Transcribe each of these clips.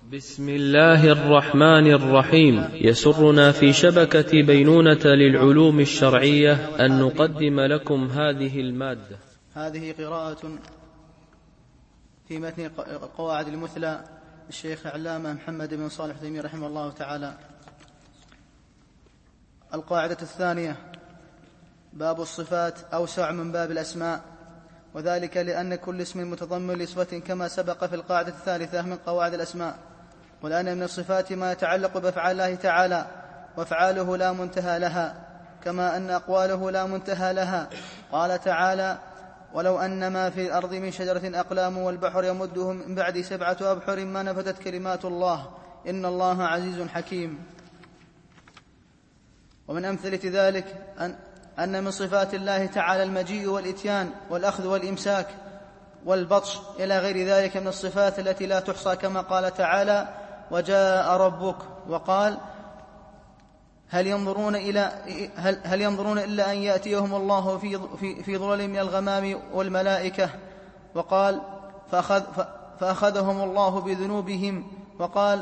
بسم الله الرحمن الرحيم. يسرنا في شبكة بينونة للعلوم الشرعية أن نقدم لكم هذه المادة. هذه قراءة في متن القواعد المثلى الشيخ علامة محمد بن صالح العثيمين رحمه الله تعالى. القاعدة الثانية: باب الصفات أوسع من باب الأسماء، وذلك لأن كل اسم متضمن لصفة كما سبق في القاعدة الثالثة من قواعد الأسماء، ولأن من الصفات ما يتعلق بأفعال الله تعالى، وأفعاله لا منتهى لها، كما أن أقواله لا منتهى لها. قال تعالى: ولو أن ما في الأرض من شجرة أقلام والبحر يمده من بعد 7 أبحر ما نفدت كلمات الله إن الله عزيز حكيم. ومن أمثلة ذلك أن من صفات الله تعالى المجيء والإتيان والأخذ والإمساك والبطش إلى غير ذلك من الصفات التي لا تحصى، كما قال تعالى: وجاء ربك. وقال: هل ينظرون إلا أن يأتيهم الله في ظلل من الغمام والملائكة. وقال: فأخذهم الله بذنوبهم. وقال: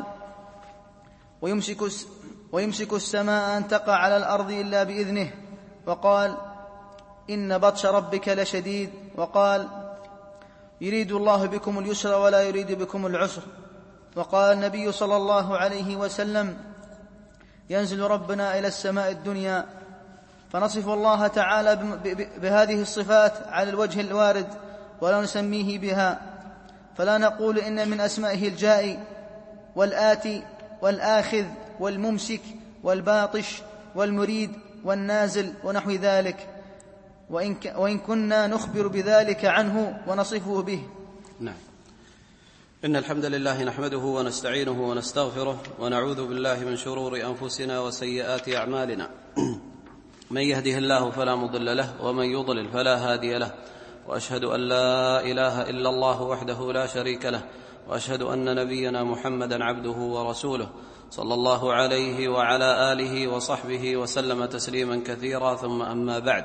ويمسك السماء أن تقع على الأرض إلا بإذنه. وقال: إن بطش ربك لشديد. وقال: يريد الله بكم اليسر ولا يريد بكم العسر. وقال النبي صلى الله عليه وسلم: ينزل ربنا إلى السماء الدنيا فنصف الله تعالى بهذه الصفات على الوجه الوارد ولا نسميه بها، فلا نقول إن من أسمائه الجائي والآتي والآخذ والممسك والباطش والمريد والنازل ونحو ذلك، وإن كنا نخبر بذلك عنه ونصفه به. نعم. إن الحمد لله نحمده ونستعينه ونستغفره ونعوذ بالله من شرور أنفسنا وسيئات أعمالنا. من يهده الله فلا مضل له ومن يضلل فلا هادي له، وأشهد أن لا إله إلا الله وحده لا شريك له، وأشهد أن نبينا محمدا عبده ورسوله صلى الله عليه وعلى آله وصحبه وسلم تسليما كثيرا. ثم أما بعد،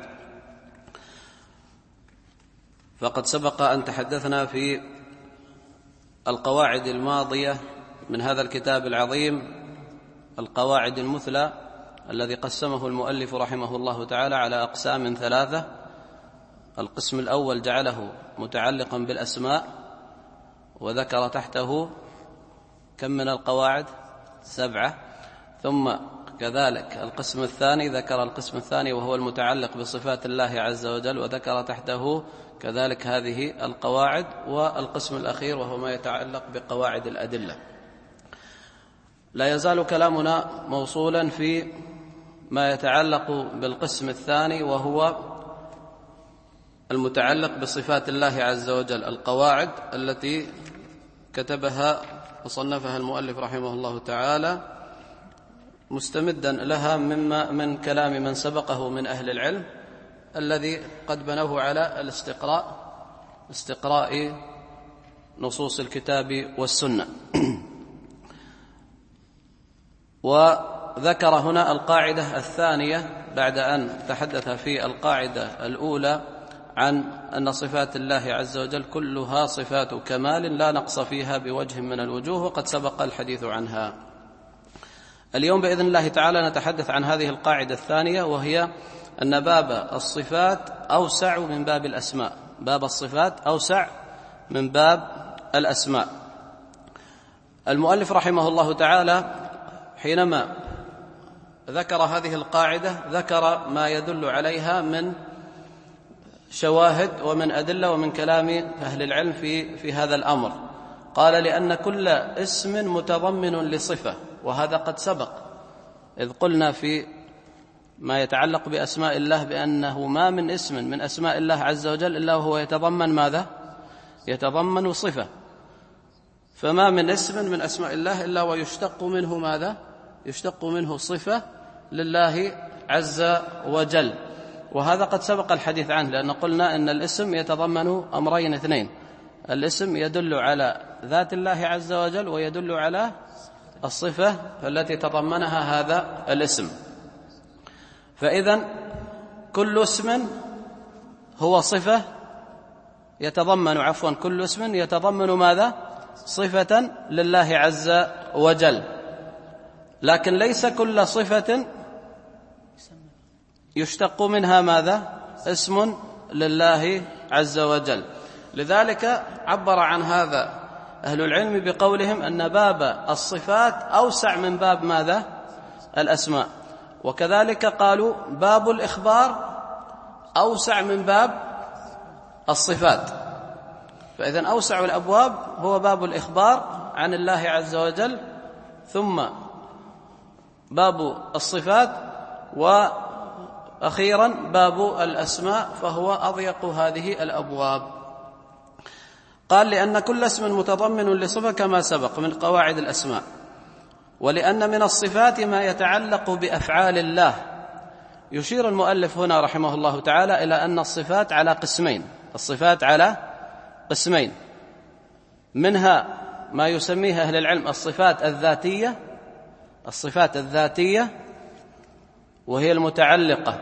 فقد سبق أن تحدثنا في القواعد الماضية من هذا الكتاب العظيم القواعد المثلى الذي قسمه المؤلف رحمه الله تعالى على أقسام 3. القسم الأول جعله متعلقا بالأسماء، وذكر تحته كم من القواعد؟ 7. ثم كذلك القسم الثاني ذكر القسم الثاني وهو المتعلق بصفات الله عز وجل، وذكر تحته كذلك هذه القواعد. والقسم الأخير وهو ما يتعلق بقواعد الأدلة. لا يزال كلامنا موصولا في ما يتعلق بالقسم الثاني وهو المتعلق بصفات الله عز وجل، القواعد التي كتبها وصنفها المؤلف رحمه الله تعالى مستمدا لها من كلام من سبقه من أهل العلم الذي قد بنوه على استقراء نصوص الكتاب والسنة. وذكر هنا القاعدة الثانية بعد أن تحدث في القاعدة الأولى عن أن صفات الله عز وجل كلها صفات كمال لا نقص فيها بوجه من الوجوه، وقد سبق الحديث عنها. اليوم بإذن الله تعالى نتحدث عن هذه القاعدة الثانية، وهي أن باب الصفات أوسع من باب الأسماء. باب الصفات أوسع من باب الأسماء. المؤلف رحمه الله تعالى حينما ذكر هذه القاعدة ذكر ما يدل عليها من شواهد ومن أدلة ومن كلام أهل العلم في هذا الأمر. قال: لأن كل اسم متضمن لصفة، وهذا قد سبق إذ قلنا في ما يتعلق بأسماء الله بأنه ما من اسم من أسماء الله عز وجل إلا وهو يتضمن ماذا؟ يتضمن صفة. فما من اسم من أسماء الله إلا ويشتق منه ماذا؟ يشتق منه صفة لله عز وجل. وهذا قد سبق الحديث عنه، لأن قلنا أن الاسم يتضمن أمرين 2: الاسم يدل على ذات الله عز وجل، ويدل على الصفة التي تضمنها هذا الاسم. فإذن كل اسم هو صفة كل اسم يتضمن ماذا؟ صفة لله عز وجل، لكن ليس كل صفة يشتق منها ماذا؟ اسم لله عز وجل. لذلك عبر عن هذا أهل العلم بقولهم أن باب الصفات أوسع من باب ماذا؟ الأسماء. وكذلك قالوا باب الإخبار أوسع من باب الصفات، فإذن أوسع الأبواب هو باب الإخبار عن الله عز وجل، ثم باب الصفات، وأخيرا باب الأسماء، فهو أضيق هذه الأبواب. قال لأن كل اسم متضمن لصفة كما سبق من قواعد الأسماء، ولأن من الصفات ما يتعلق بأفعال الله. يشير المؤلف هنا رحمه الله تعالى إلى أن الصفات على قسمين، الصفات على قسمين، منها ما يسميها أهل العلم الصفات الذاتية، الصفات الذاتية وهي المتعلقة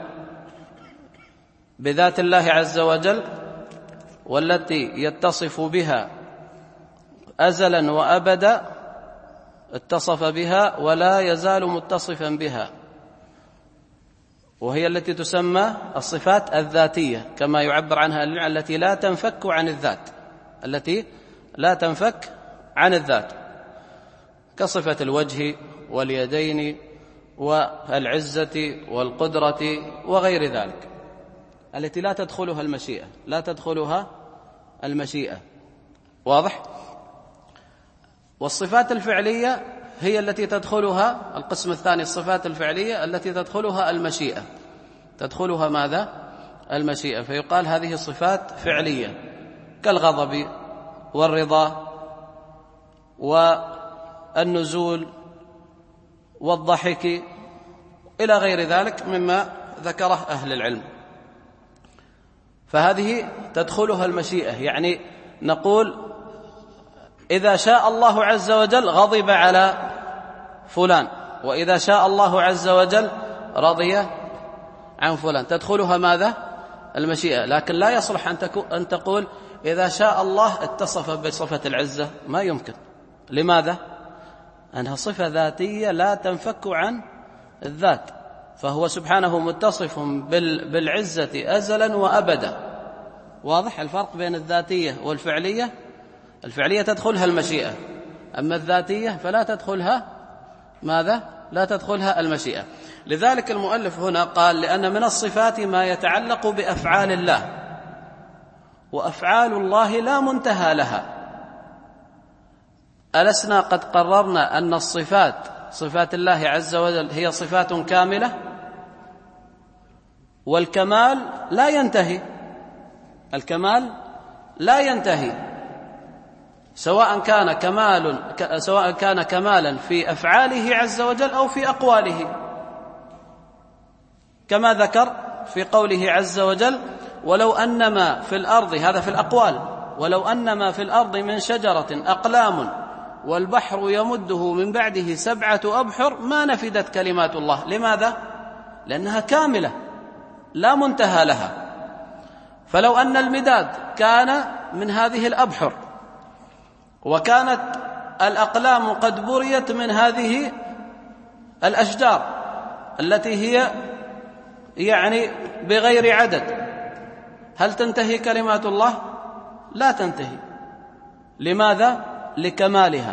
بذات الله عز وجل، والتي يتصف بها أزلا وأبدا، اتصف بها ولا يزال متصفا بها، وهي التي تسمى الصفات الذاتية كما يعبر عنها التي لا تنفك عن الذات، التي لا تنفك عن الذات، كصفة الوجه واليدين والعزة والقدرة وغير ذلك، التي لا تدخلها المشيئة، لا تدخلها المشيئة. واضح؟ والصفات الفعلية هي التي تدخلها القسم الثاني، الصفات الفعلية التي تدخلها المشيئة، تدخلها ماذا؟ المشيئة، فيقال هذه صفات فعلية كالغضب والرضا والنزول والضحك إلى غير ذلك مما ذكره أهل العلم، فهذه تدخلها المشيئة. يعني نقول إذا شاء الله عز وجل غضب على فلان، وإذا شاء الله عز وجل رضي عن فلان، تدخلها ماذا؟ المشيئة. لكن لا يصلح أن تقول إذا شاء الله اتصف بصفة العزة، ما يمكن. لماذا؟ أنها صفة ذاتية لا تنفك عن الذات، فهو سبحانه متصف بالعزة أزلا وأبدا. واضح الفرق بين الذاتية والفعلية؟ الفعلية تدخلها المشيئة، أما الذاتية فلا تدخلها ماذا؟ لا تدخلها المشيئة. لذلك المؤلف هنا قال لأن من الصفات ما يتعلق بأفعال الله، وأفعال الله لا منتهى لها. ألسنا قد قررنا أن الصفات، صفات الله عز وجل هي صفات كاملة، والكمال لا ينتهي، الكمال لا ينتهي، سواء كان كمالا في أفعاله عز وجل أو في أقواله، كما ذكر في قوله عز وجل ولو أن ما في الأرض، هذا في الأقوال، ولو أن ما في الأرض من شجرة أقلام والبحر يمده من بعده 7 أبحر ما نفدت كلمات الله. لماذا؟ لأنها كاملة لا منتهى لها. فلو أن المداد كان من هذه الأبحر، وكانت الأقلام قد بريت من هذه الأشجار التي هي يعني بغير عدد، هل تنتهي كلمات الله؟ لا تنتهي. لماذا؟ لكمالها.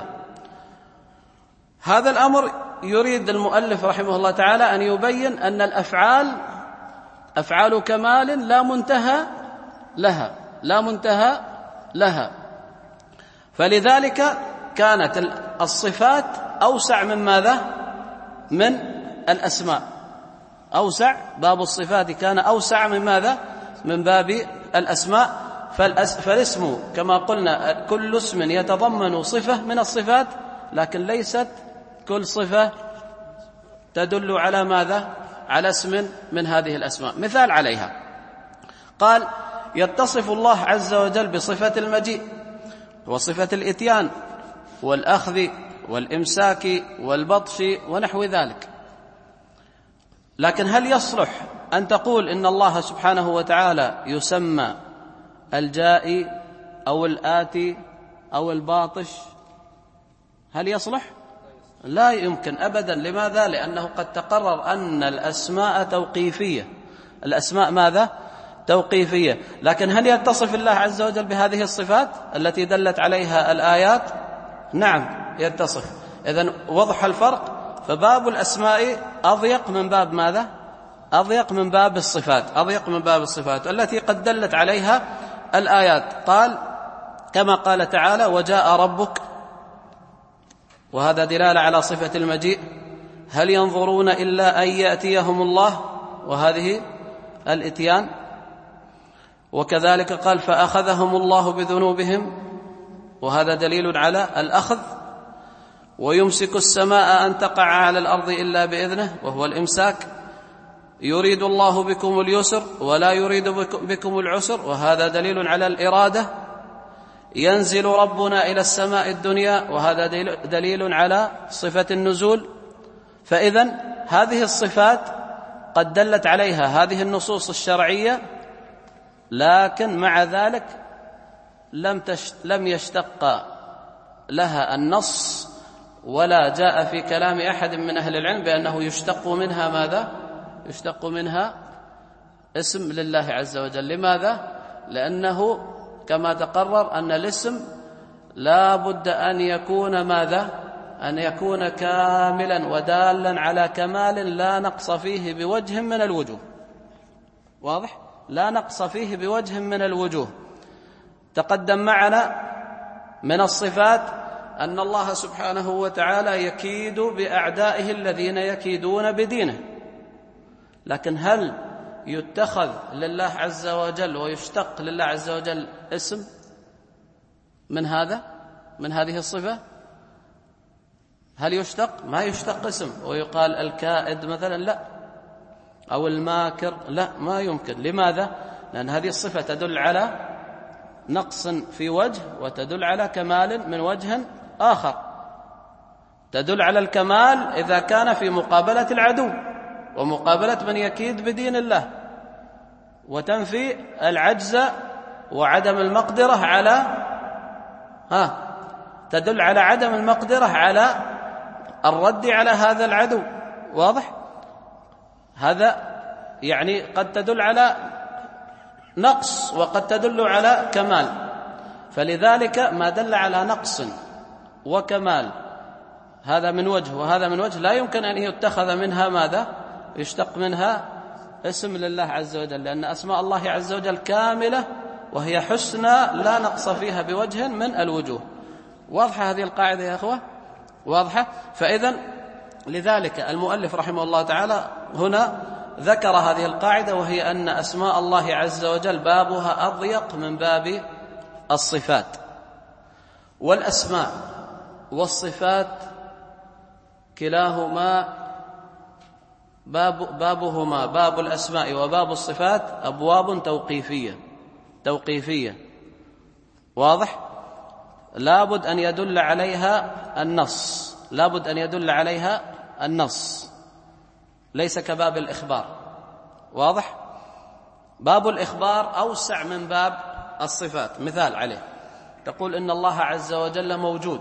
هذا الأمر يريد المؤلف رحمه الله تعالى أن يبين أن الأفعال أفعال كمال لا منتهى لها، لا منتهى لها. فلذلك كانت الصفات أوسع من ماذا؟ من الأسماء. أوسع، باب الصفات كان أوسع من ماذا؟ من باب الأسماء. فالاسم كما قلنا كل اسم يتضمن صفة من الصفات، لكن ليست كل صفة تدل على ماذا؟ على اسم من هذه الأسماء. مثال عليها قال يتصف الله عز وجل بصفة المجيء وصفة الإتيان والأخذ والإمساك والبطش ونحو ذلك. لكن هل يصلح أن تقول إن الله سبحانه وتعالى يسمى الجائي أو الآتي أو الباطش هل يصلح؟ لا يمكن أبدا. لماذا؟ لأنه قد تقرر أن الأسماء توقيفية. الأسماء ماذا؟ توقيفية. لكن هل يتصف الله عز وجل بهذه الصفات التي دلت عليها الآيات؟ نعم يتصف. إذن وضح الفرق. فباب الأسماء أضيق من باب ماذا؟ أضيق من باب الصفات، أضيق من باب الصفات التي قد دلت عليها الآيات. قال كما قال تعالى وجاء ربك، وهذا دلالة على صفة المجيء. هل ينظرون إلا أن يأتيهم الله، وهذه الإتيان. وكذلك قال فأخذهم الله بذنوبهم، وهذا دليل على الأخذ. ويمسك السماء أن تقع على الأرض إلا بإذنه، وهو الإمساك. يريد الله بكم اليسر ولا يريد بكم العسر، وهذا دليل على الإرادة. ينزل ربنا إلى السماء الدنيا، وهذا دليل على صفة النزول. فإذن هذه الصفات قد دلت عليها هذه النصوص الشرعية، لكن مع ذلك لم يشتق لها النص، ولا جاء في كلام أحد من أهل العلم بأنه يشتق منها ماذا؟ يشتق منها اسم لله عز وجل. لماذا؟ لأنه كما تقرر أن الاسم لا بد أن يكون ماذا؟ أن يكون كاملا ودالا على كمال لا نقص فيه بوجه من الوجوه. واضح؟ لا نقص فيه بوجه من الوجوه. تقدم معنا من الصفات أن الله سبحانه وتعالى يكيد بأعدائه الذين يكيدون بدينه. لكن هل يتخذ لله عز وجل ويشتق لله عز وجل اسم من هذه الصفة؟ هل يشتق؟ ما يشتق اسم ويقال الكائد مثلا، لا، أو الماكر، لا، ما يمكن. لماذا؟ لأن هذه الصفة تدل على نقص في وجه، وتدل على كمال من وجه آخر. تدل على الكمال إذا كان في مقابلة العدو ومقابلة من يكيد بدين الله، وتنفي العجز وعدم المقدرة على تدل على عدم المقدرة على الرد على هذا العدو. واضح؟ هذا يعني قد تدل على نقص وقد تدل على كمال. فلذلك ما دل على نقص وكمال هذا من وجه وهذا من وجه لا يمكن أن يتخذ منها ماذا؟ يشتق منها اسم لله عز وجل، لأن أسماء الله عز وجل كاملة وهي حسنى لا نقص فيها بوجه من الوجوه. واضحة هذه القاعدة يا أخوة؟ واضحة؟ فإذن لذلك المؤلف رحمه الله تعالى هنا ذكر هذه القاعدة، وهي أن أسماء الله عز وجل بابها أضيق من باب الصفات. والأسماء والصفات كلاهما بابهما باب الأسماء وباب الصفات أبواب توقيفية. واضح؟ لابد أن يدل عليها النص، ليس كباب الإخبار. واضح؟ باب الإخبار أوسع من باب الصفات. مثال عليه، تقول إن الله عز وجل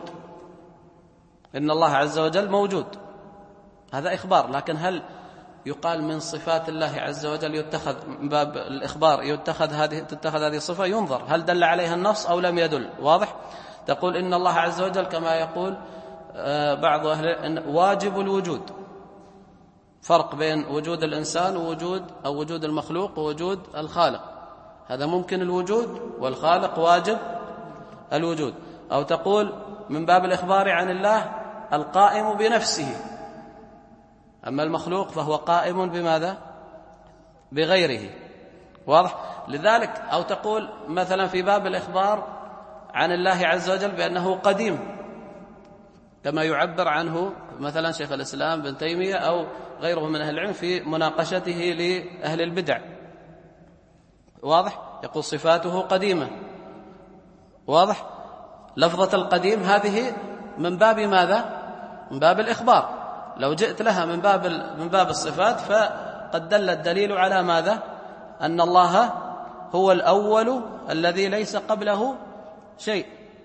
موجود، هذا إخبار. لكن هل يقال من صفات الله عز وجل يتخذ من باب الإخبار تتخذ هذه الصفة؟ ينظر هل دل عليها النص أو لم يدل. واضح؟ تقول إن الله عز وجل كما يقول بعض أهل واجب الوجود، فرق بين وجود الإنسان ووجود المخلوق ووجود الخالق. هذا ممكن الوجود والخالق واجب الوجود. أو تقول من باب الإخبار عن الله القائم بنفسه، أما المخلوق فهو قائم بماذا؟ بغيره. واضح؟ لذلك أو تقول مثلا في باب الإخبار عن الله عز وجل بأنه قديم، كما يعبر عنه مثلا شيخ الإسلام بن تيمية أو غيره من أهل العلم في مناقشته لأهل البدع. واضح؟ يقول صفاته قديمة. واضح؟ لفظة القديم هذه من باب ماذا؟ من باب الإخبار. لو جئت لها من باب الصفات فقد دل الدليل على ماذا؟ أن الله هو الأول الذي ليس قبله شيء،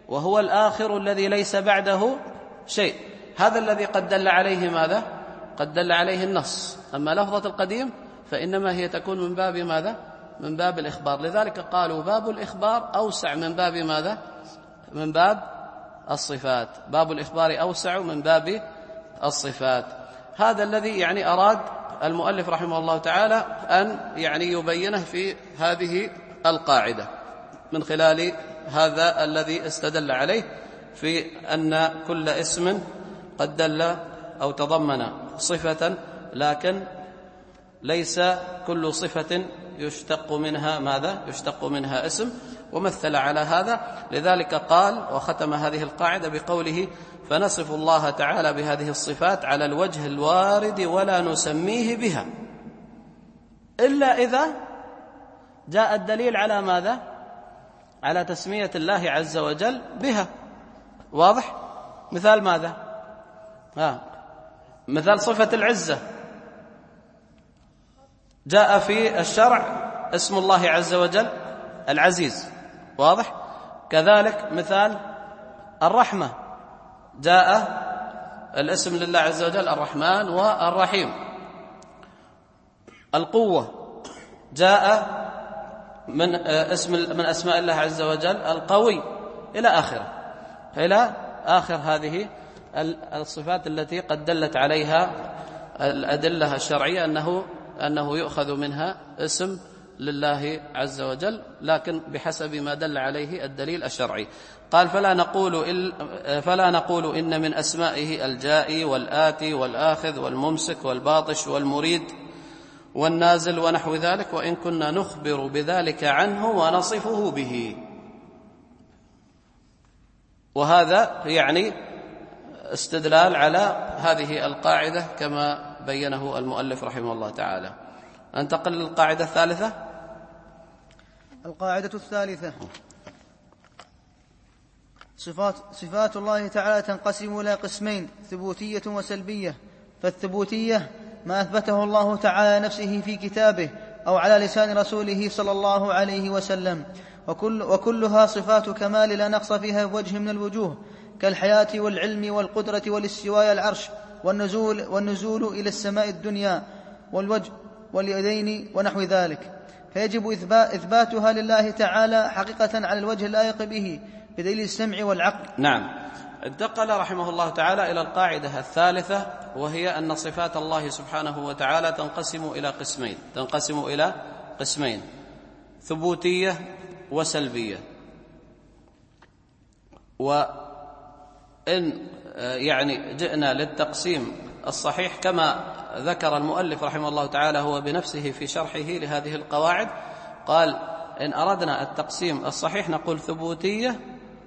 وهو الآخر الذي ليس بعده شيء. هذا الذي قد دل عليه ماذا؟ قد دل عليه النص. أما لفظة القديم فإنما هي تكون من باب ماذا؟ من باب الإخبار. لذلك قالوا باب الإخبار أوسع من باب ماذا؟ من باب الصفات. باب الإخبار أوسع من باب الصفات. هذا الذي يعني أراد المؤلف رحمه الله تعالى أن يعني يبينه في هذه القاعدة من خلال هذا الذي استدل عليه في أن كل اسم قد دل أو تضمن صفة، لكن ليس كل صفة يشتق منها ماذا؟ يشتق منها اسم، ومثل على هذا. لذلك قال وختم هذه القاعدة بقوله: فنصف الله تعالى بهذه الصفات على الوجه الوارد ولا نسميه بها إلا إذا جاء الدليل على ماذا؟ على تسمية الله عز وجل بها. واضح؟ مثال ماذا؟ مثال صفة العزة، جاء في الشرع اسم الله عز وجل العزيز. واضح؟ كذلك مثال الرحمة، جاء الاسم لله عز وجل الرحمن والرحيم. القوة جاء من أسماء الله عز وجل القوي، إلى آخر هذه الصفات التي قد دلت عليها الأدلة الشرعية أنه يؤخذ منها اسم لله عز وجل، لكن بحسب ما دل عليه الدليل الشرعي. قال: فلا نقول إن من أسمائه الجائي والآتي والآخذ والممسك والباطش والمريد والنازل ونحو ذلك، وإن كنا نخبر بذلك عنه ونصفه به. وهذا يعني استدلال على هذه القاعدة كما بينه المؤلف رحمه الله تعالى. انتقل للقاعدة الثالثة. القاعدة الثالثة: صفات الله تعالى تنقسم إلى قسمين: ثبوتية وسلبية. فالثبوتية ما أثبته الله تعالى نفسه في كتابه أو على لسان رسوله صلى الله عليه وسلم، وكلها صفات كمال لا نقص فيها بوجه من الوجوه، كالحياة والعلم والقدرة والاستواء العرش والنزول إلى السماء الدنيا والوجه واليدين ونحو ذلك، فيجب إثباتها لله تعالى حقيقة على الوجه اللائق به بدليل السمع والعقل. نعم. انتقل رحمه الله تعالى إلى القاعدة الثالثة، وهي أن صفات الله سبحانه وتعالى تنقسم إلى قسمين: ثبوتية وسلبية. وإن يعني جئنا للتقسيم الصحيح كما ذكر المؤلف رحمه الله تعالى هو بنفسه في شرحه لهذه القواعد، قال: إن أردنا التقسيم الصحيح نقول ثبوتية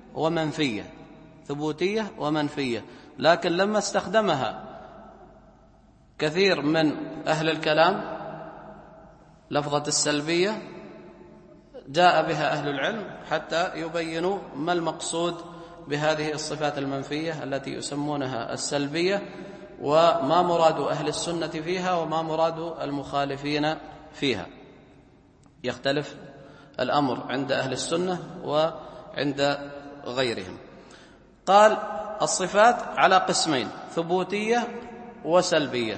ومنفية. لكن لما استخدمها كثير من أهل الكلام لفظة السلبية، جاء بها أهل العلم حتى يبينوا ما المقصود بهذه الصفات المنفية التي يسمونها السلبية، وما مراد أهل السنة فيها وما مراد المخالفين فيها. يختلف الأمر عند أهل السنة وعند غيرهم. قال: الصفات على قسمين: ثبوتية وسلبية.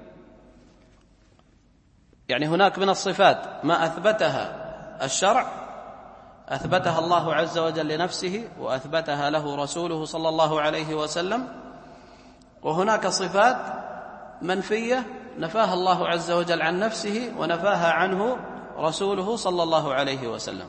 يعني هناك من الصفات ما أثبتها الشرع، أثبتها الله عز وجل لنفسه وأثبتها له رسوله صلى الله عليه وسلم، وهناك صفات منفية نفاها الله عز وجل عن نفسه ونفاها عنه رسوله صلى الله عليه وسلم.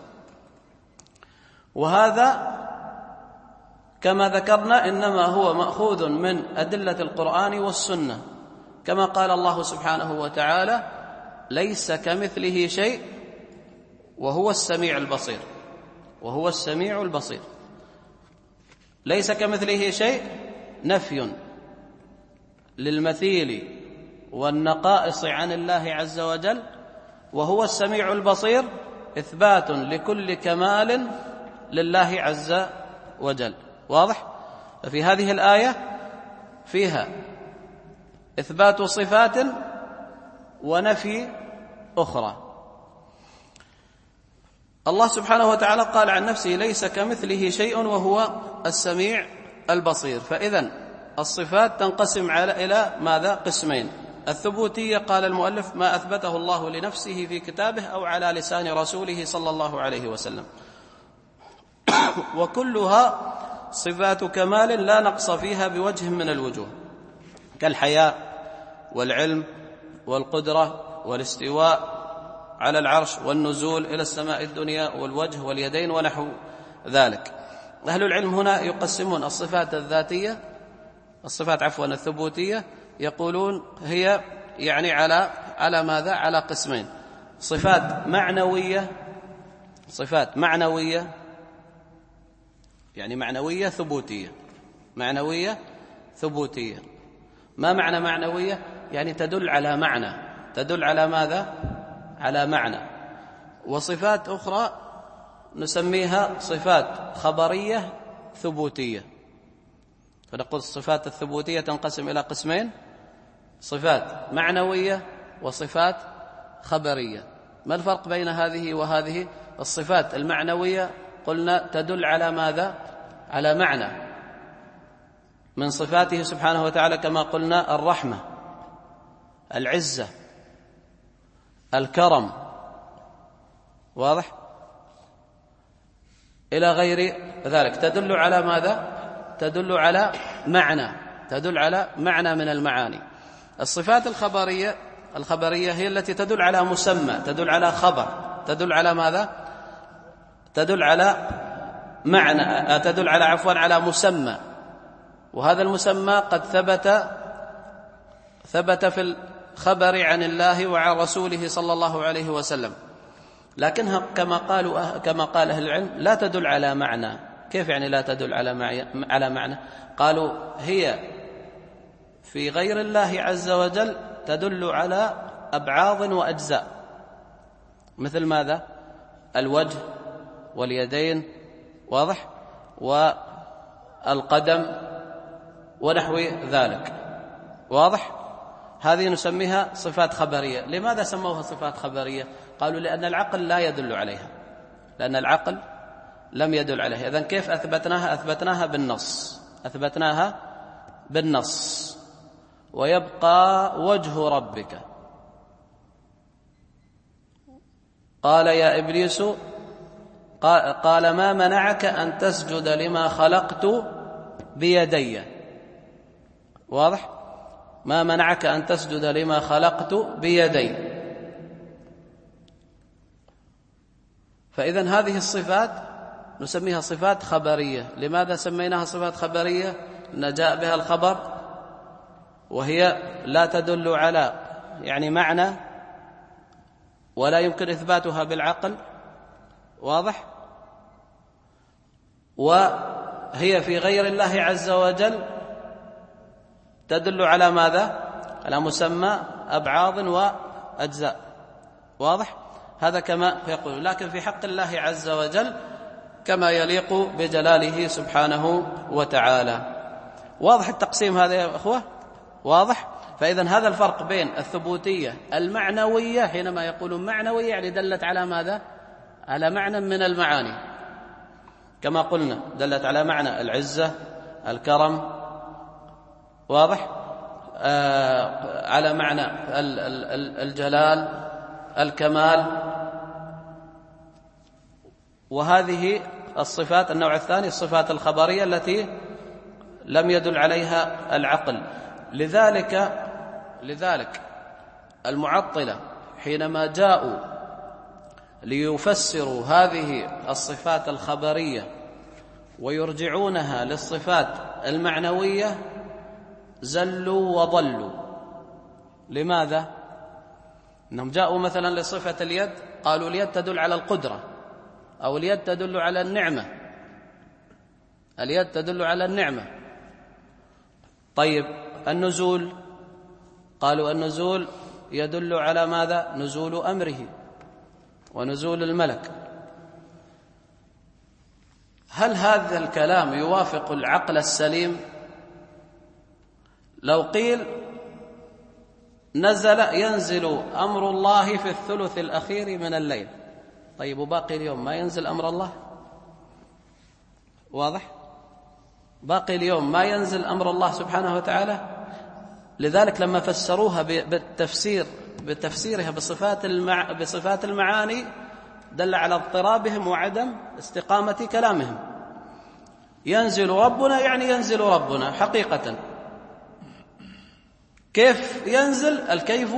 وهذا كما ذكرنا إنما هو مأخوذ من أدلة القرآن والسنة، كما قال الله سبحانه وتعالى: ليس كمثله شيء وهو السميع البصير. ليس كمثله شيء نفي للمثيل والنقائص عن الله عز وجل، وهو السميع البصير إثبات لكل كمال لله عز وجل. واضح؟ ففي هذه الآية فيها إثبات صفات ونفي أخرى. الله سبحانه وتعالى قال عن نفسه ليس كمثله شيء وهو السميع البصير. فإذن الصفات تنقسم إلى ماذا؟ قسمين. الثبوتية قال المؤلف ما أثبته الله لنفسه في كتابه أو على لسان رسوله صلى الله عليه وسلم، وكلها صفات كمال لا نقص فيها بوجه من الوجوه، كالحياة والعلم والقدرة والاستواء على العرش والنزول إلى السماء الدنيا والوجه واليدين ونحو ذلك. أهل العلم هنا يقسمون الصفات الذاتية، الثبوتية، يقولون هي يعني على ماذا؟ على قسمين: صفات معنوية يعني معنوية ثبوتية. ما معنى معنوية؟ يعني تدل على ماذا؟ على معنى. وصفات أخرى نسميها صفات خبرية ثبوتية. فنقول الصفات الثبوتية تنقسم إلى قسمين: صفات معنوية وصفات خبرية. ما الفرق بين هذه وهذه؟ الصفات المعنوية قلنا تدل على ماذا؟ على معنى من صفاته سبحانه وتعالى، كما قلنا الرحمة، العزة، الكرم، واضح؟ إلى غير ذلك. تدل على ماذا؟ تدل على معنى من المعاني. الصفات الخبرية هي التي تدل على مسمى، تدل على خبر، تدل على ماذا؟ تدل على معنى، على مسمى، وهذا المسمى قد ثبت في الخبر عن الله وعن رسوله صلى الله عليه وسلم، لكنها كما قال أهل العلم لا تدل على معنى. كيف يعني لا تدل على معنى؟ قالوا هي في غير الله عز وجل تدل على أبعاض وأجزاء، مثل ماذا؟ الوجه واليدين، واضح؟ والقدم ونحو ذلك، واضح؟ هذه نسميها صفات خبرية. لماذا سموها صفات خبرية؟ قالوا لأن العقل لا يدل عليها، لأن العقل لم يدل عليها. إذن كيف أثبتناها؟ أثبتناها بالنص. ويبقى وجه ربك. قال يا إبليس، قال ما منعك أن تسجد لما خلقت بيدي، واضح؟ ما منعك أن تسجد لما خلقت بيدي. فإذن هذه الصفات نسميها صفات خبرية. لماذا سميناها صفات خبرية؟ لأن جاء بها الخبر، وهي لا تدل على يعني معنى، ولا يمكن إثباتها بالعقل، واضح؟ وهي في غير الله عز وجل تدل على ماذا؟ على مسمى، أبعاض وأجزاء، واضح؟ هذا كما يقول. لكن في حق الله عز وجل كما يليق بجلاله سبحانه وتعالى. واضح التقسيم هذا يا أخوة؟ واضح؟ فإذن هذا الفرق بين الثبوتية المعنوية، حينما يقولون معنوية يعني دلت على ماذا؟ على معنى من المعاني، كما قلنا دلت على معنى العزة، الكرم، واضح؟ على معنى الجلال، الكمال. وهذه الصفات النوع الثاني الصفات الخبرية التي لم يدل عليها العقل. لذلك المعطلة حينما جاءوا ليفسروا هذه الصفات الخبرية ويرجعونها للصفات المعنوية زلوا وضلوا. لماذا؟ إنهم جاءوا مثلا لصفة اليد، قالوا اليد تدل على القدرة، أو اليد تدل على النعمة، اليد تدل على النعمة. طيب النزول، قالوا النزول يدل على ماذا؟ نزول أمره ونزول الملك. هل هذا الكلام يوافق العقل السليم؟ لو قيل ينزل أمر الله في الثلث الأخير من الليل، طيب وباقي اليوم ما ينزل أمر الله؟ واضح؟ باقي اليوم ما ينزل أمر الله سبحانه وتعالى. لذلك لما فسروها بتفسيرها بصفات المعاني دل على اضطرابهم وعدم استقامة كلامهم. ينزل ربنا يعني ينزل ربنا حقيقة. كيف ينزل؟ الكيف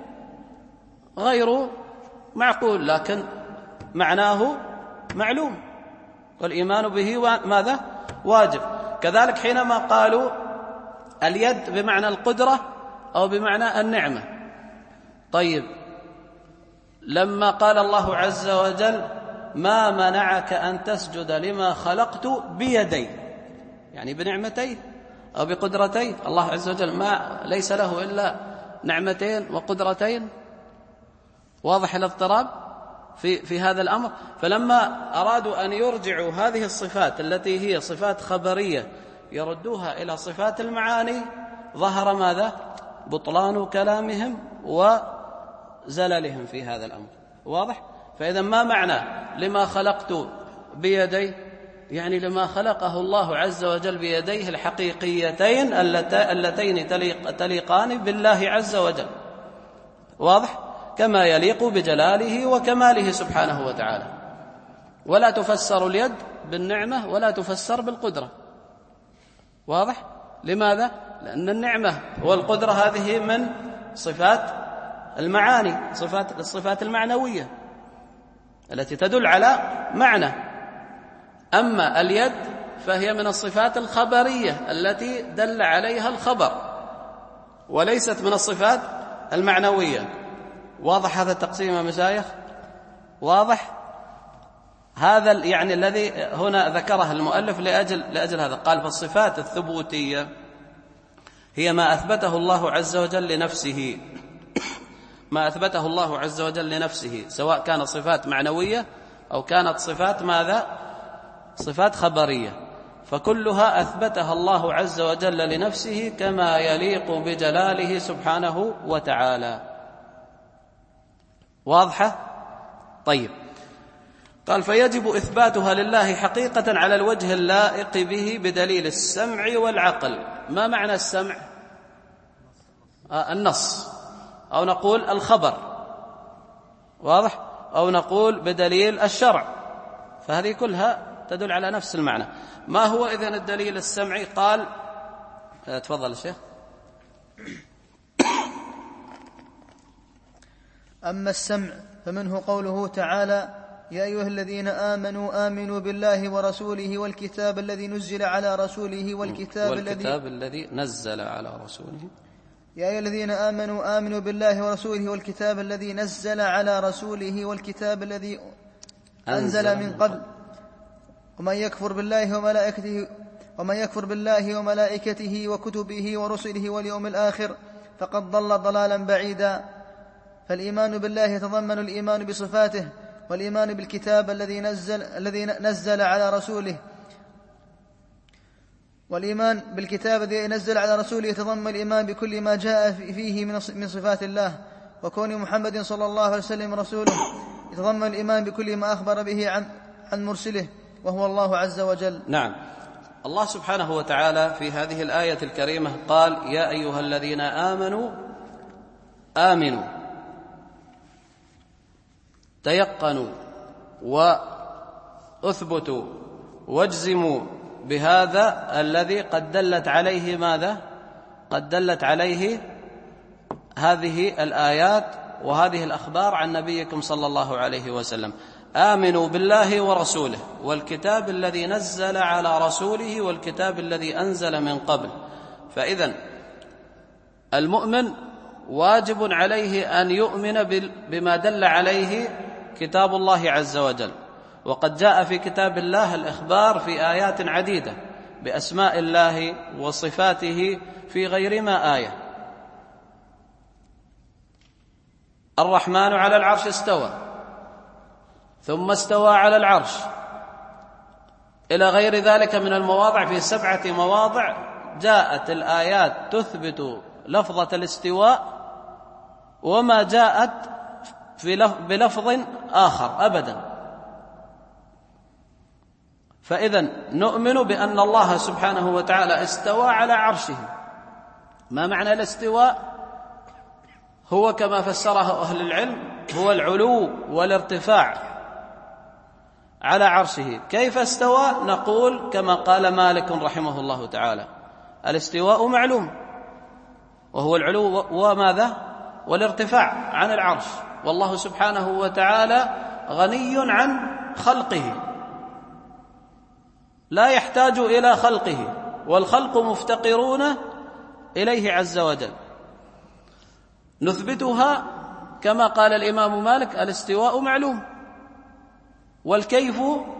غير معقول، لكن معناه معلوم، والإيمان به ماذا؟ واجب. كذلك حينما قالوا اليد بمعنى القدرة أو بمعنى النعمة، طيب لما قال الله عز وجل ما منعك أن تسجد لما خلقت بيدي، يعني بنعمتي أو بقدرتي. الله عز وجل ما ليس له إلا نعمتين وقدرتين. واضح الاضطراب في هذا الأمر. فلما أرادوا أن يرجعوا هذه الصفات التي هي صفات خبرية يردوها إلى صفات المعاني، ظهر ماذا؟ بطلان كلامهم وزللهم في هذا الأمر. واضح؟ فإذا ما معنى لما خلقت بيدي؟ يعني لما خلقه الله عز وجل بيديه الحقيقيتين اللتين تليقان بالله عز وجل. واضح؟ كما يليق بجلاله وكماله سبحانه وتعالى. ولا تفسر اليد بالنعمة ولا تفسر بالقدرة. واضح؟ لماذا؟ لأن النعمة والقدرة هذه من صفات المعاني، الصفات المعنوية التي تدل على معنى. أما اليد فهي من الصفات الخبرية التي دل عليها الخبر، وليست من الصفات المعنوية. واضح هذا التقسيم يا مشايخ؟ واضح؟ هذا يعني الذي هنا ذكره المؤلف لأجل هذا. قال فالصفات الثبوتية هي ما أثبته الله عز وجل لنفسه، ما أثبته الله عز وجل لنفسه، سواء كانت صفات معنوية أو كانت صفات ماذا؟ صفات خبرية، فكلها أثبتها الله عز وجل لنفسه كما يليق بجلاله سبحانه وتعالى. واضحة؟ طيب، قال فيجب إثباتها لله حقيقة على الوجه اللائق به بدليل السمع والعقل. ما معنى السمع؟ النص، أو نقول الخبر. واضح؟ أو نقول بدليل الشرع، فهذه كلها تدل على نفس المعنى. ما هو إذن الدليل السمعي؟ قال تفضل الشيخ. أما السمع فمنه قوله تعالى يا أيها الذين آمنوا آمنوا بالله ورسوله والكتاب الذي نزل على رسوله والكتاب الذي نزل على رسوله. يا أيها الذين آمنوا آمنوا بالله ورسوله والكتاب الذي نزل على رسوله والكتاب الذي أنزل من قبل ومن يكفر بالله وملائكته وكتبه ورسله واليوم الآخر فقد ضل ضلالا بعيدا. فالإيمان بالله يتضمن الإيمان بصفاته، والإيمان بالكتاب الذي نزل على رسوله، والإيمان بالكتاب الذي نزل على رسوله يتضمن الإيمان بكل ما جاء فيه من صفات الله، وكون محمد صلى الله عليه وسلم رسوله يتضمن الإيمان بكل ما أخبر به عن مرسله وهو الله عز وجل. نعم، الله سبحانه وتعالى في هذه الآية الكريمة قال يا أيها الذين آمنوا آمنوا، تيقنوا وأثبتوا واجزموا بهذا الذي قد دلت عليه ماذا؟ قد دلت عليه هذه الآيات وهذه الأخبار عن نبيكم صلى الله عليه وسلم. آمنوا بالله ورسوله والكتاب الذي نزل على رسوله والكتاب الذي أنزل من قبل. فإذن المؤمن واجب عليه أن يؤمن بما دل عليه كتاب الله عز وجل، وقد جاء في كتاب الله الإخبار في آيات عديدة بأسماء الله وصفاته في غير ما آية. الرحمن على العرش استوى، ثم استوى على العرش، إلى غير ذلك من المواضع. في 7 مواضع جاءت الآيات تثبت لفظة الاستواء وما جاءت بلفظ آخر أبدا. فإذن نؤمن بأن الله سبحانه وتعالى استوى على عرشه. ما معنى الاستواء؟ هو كما فسره أهل العلم هو العلو والارتفاع على عرشه. كيف استوى؟ نقول كما قال مالك رحمه الله تعالى: الاستواء معلوم، وهو العلو وماذا؟ والارتفاع عن العرش. والله سبحانه وتعالى غني عن خلقه، لا يحتاج إلى خلقه، والخلق مفتقرون إليه عز وجل. نثبتها كما قال الإمام مالك: الاستواء معلوم، والكيف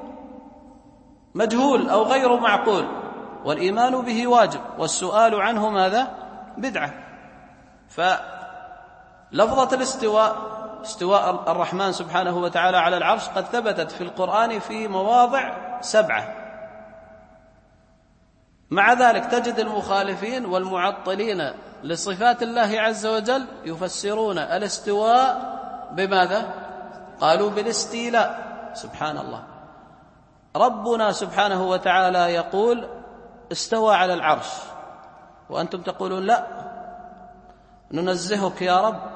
مجهول أو غير معقول، والإيمان به واجب، والسؤال عنه ماذا؟ بدعة. فلفظة الاستواء، استواء الرحمن سبحانه وتعالى على العرش، قد ثبتت في القرآن في مواضع 7. مع ذلك تجد المخالفين والمعطلين لصفات الله عز وجل يفسرون الاستواء بماذا؟ قالوا بالاستيلاء. سبحان الله، ربنا سبحانه وتعالى يقول استوى على العرش، وأنتم تقولون لا، ننزهك يا رب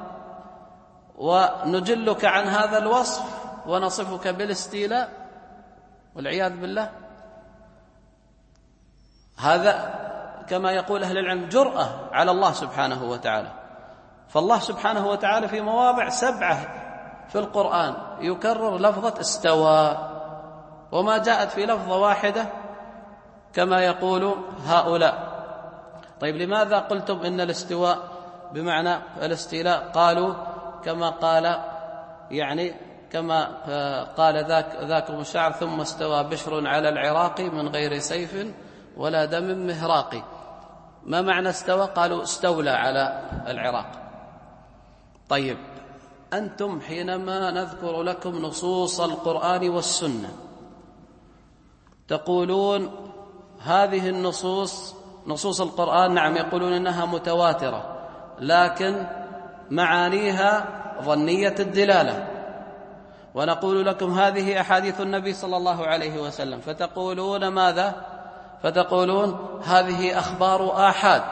ونجلك عن هذا الوصف ونصفك بالاستيلاء، والعياذ بالله. هذا كما يقول أهل العلم جرأة على الله سبحانه وتعالى. فالله سبحانه وتعالى في مواضع 7 في القرآن يكرر لفظة استوى، وما جاءت في لفظة واحدة كما يقول هؤلاء. طيب لماذا قلتم إن الاستواء بمعنى الاستيلاء؟ قالوا كما قال ذاكم الشعر: ثم استوى بشر على العراق من غير سيف ولا دم مهراق. ما معنى استوى؟ قالوا استولى على العراق. طيب أنتم حينما نذكر لكم نصوص القرآن والسنة تقولون هذه النصوص، نصوص القرآن، نعم يقولون إنها متواترة، لكن معانيها ظنية الدلالة. ونقول لكم هذه أحاديث النبي صلى الله عليه وسلم، فتقولون ماذا؟ فتقولون هذه أخبار آحاد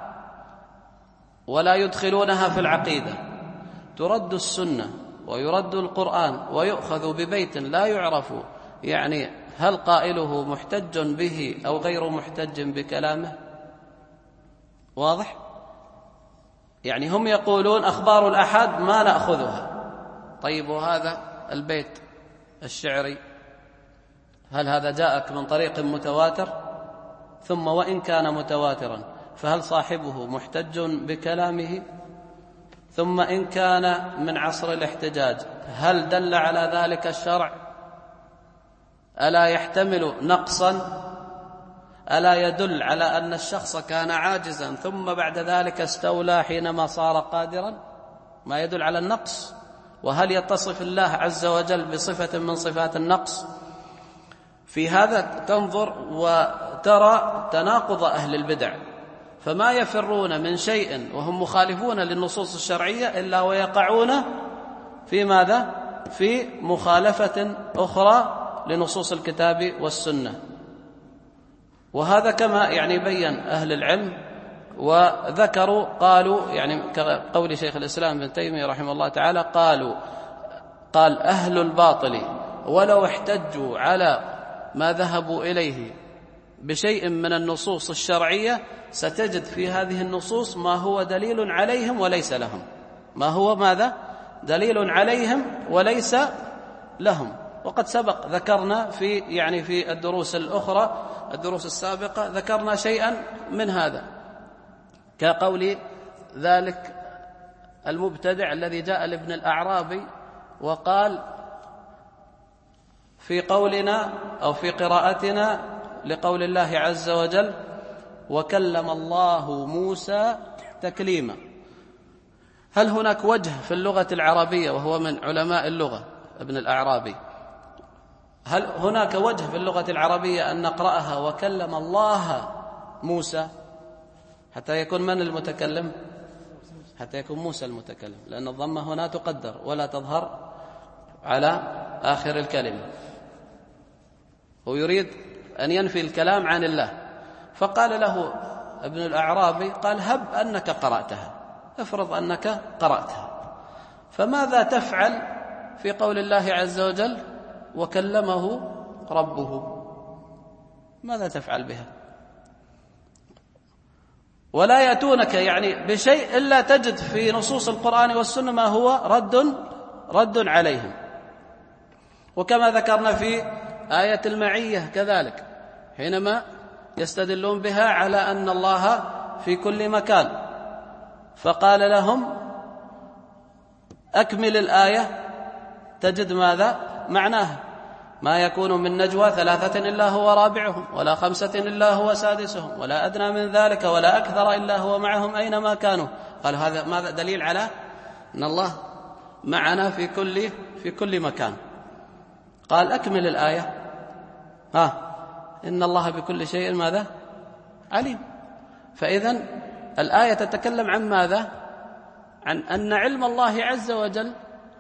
ولا يدخلونها في العقيدة. ترد السنة ويرد القرآن ويؤخذ ببيت لا يعرف هل قائله محتج به أو غير محتج بكلامه. واضح؟ هم يقولون أخبار الآحاد ما نأخذها. طيب وهذا البيت الشعري هل هذا جاءك من طريق متواتر؟ ثم وإن كان متواترا فهل صاحبه محتج بكلامه؟ ثم إن كان من عصر الاحتجاج هل دل على ذلك الشرع؟ ألا يحتمل نقصا؟ ألا يدل على أن الشخص كان عاجزا ثم بعد ذلك استولى حينما صار قادرا؟ ما يدل على النقص. وهل يتصف الله عز وجل بصفة من صفات النقص؟ في هذا تنظر وترى تناقض أهل البدع، فما يفرون من شيء وهم مخالفون للنصوص الشرعية إلا ويقعون في ماذا؟ في مخالفة أخرى لنصوص الكتاب والسنة. وهذا كما بين أهل العلم وذكروا، قالوا كقول شيخ الإسلام ابن تيمية رحمه الله تعالى، قال أهل الباطل ولو احتجوا على ما ذهبوا إليه بشيء من النصوص الشرعية ستجد في هذه النصوص ما هو دليل عليهم وليس لهم، ما هو ماذا؟ دليل عليهم وليس لهم. وقد سبق ذكرنا في الدروس الأخرى، الدروس السابقة، ذكرنا شيئا من هذا، كقول ذلك المبتدع الذي جاء لابن الأعرابي وقال في قولنا أو في قراءتنا لقول الله عز وجل: وكلم الله موسى تكليما. هل هناك وجه في اللغة العربية، وهو من علماء اللغة ابن الأعرابي، هل هناك وجه في اللغة العربية أن نقرأها وكلم الله موسى حتى يكون من المتكلم؟ حتى يكون موسى المتكلم، لأن الضمة هنا تقدر ولا تظهر على آخر الكلمة. هو يريد أن ينفي الكلام عن الله. فقال له ابن الأعرابي قال هب أنك قرأتها، افرض أنك قرأتها، فماذا تفعل في قول الله عز وجل وكلمه ربه؟ ماذا تفعل بها؟ ولا يأتونك يعني بشيء إلا تجد في نصوص القرآن والسنة ما هو رد عليهم. وكما ذكرنا في آية المعية كذلك حينما يستدلون بها على أن الله في كل مكان، فقال لهم أكمل الآية تجد ماذا معناها؟ ما يكون من نجوى 3 إلا هو رابعهم ولا 5 إلا هو سادسهم ولا أدنى من ذلك ولا أكثر إلا هو معهم أينما كانوا. قال هذا ماذا؟ دليل على أن الله معنا في كل مكان. قال أكمل الآية. إن الله بكل شيء ماذا؟ عليم. فإذن الآية تتكلم عن ماذا؟ عن أن علم الله عز وجل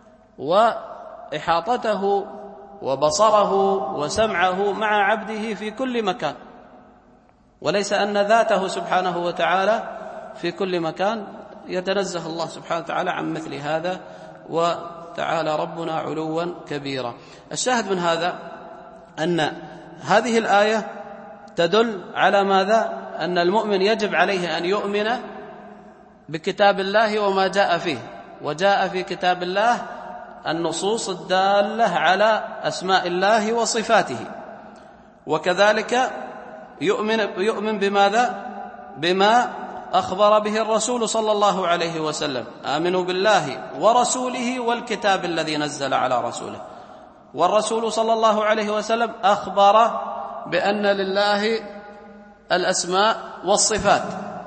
وإحاطته وبصره وسمعه مع عبده في كل مكان، وليس أن ذاته سبحانه وتعالى في كل مكان. يتنزه الله سبحانه وتعالى عن مثل هذا، وتعالى ربنا علوا كبيرا. الشاهد من هذا أن هذه الآية تدل على ماذا؟ أن المؤمن يجب عليه أن يؤمن بكتاب الله وما جاء فيه. وجاء في كتاب الله النصوص الدالة على أسماء الله وصفاته، وكذلك يؤمن بماذا؟ بما أخبر به الرسول صلى الله عليه وسلم. آمنوا بالله ورسوله والكتاب الذي نزل على رسوله. والرسول صلى الله عليه وسلم أخبر بأن لله الأسماء والصفات،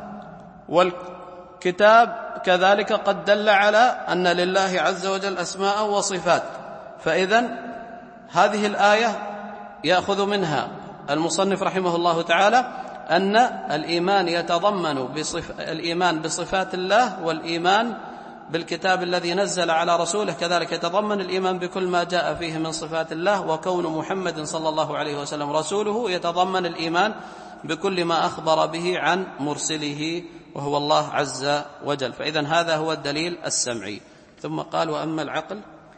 والكتاب كذلك قد دل على أن لله عز وجل أسماء وصفات. فإذن هذه الآية يأخذ منها المصنف رحمه الله تعالى أن الإيمان يتضمن الإيمان بصفات الله، والإيمان بالكتاب الذي نزل على رسوله كذلك يتضمن الإيمان بكل ما جاء فيه من صفات الله. وكون محمد صلى الله عليه وسلم رسوله يتضمن الإيمان بكل ما أخبر به عن مرسله وهو الله عز وجل. فإذن هذا هو الدليل السمعي. ثم قال وأما العقل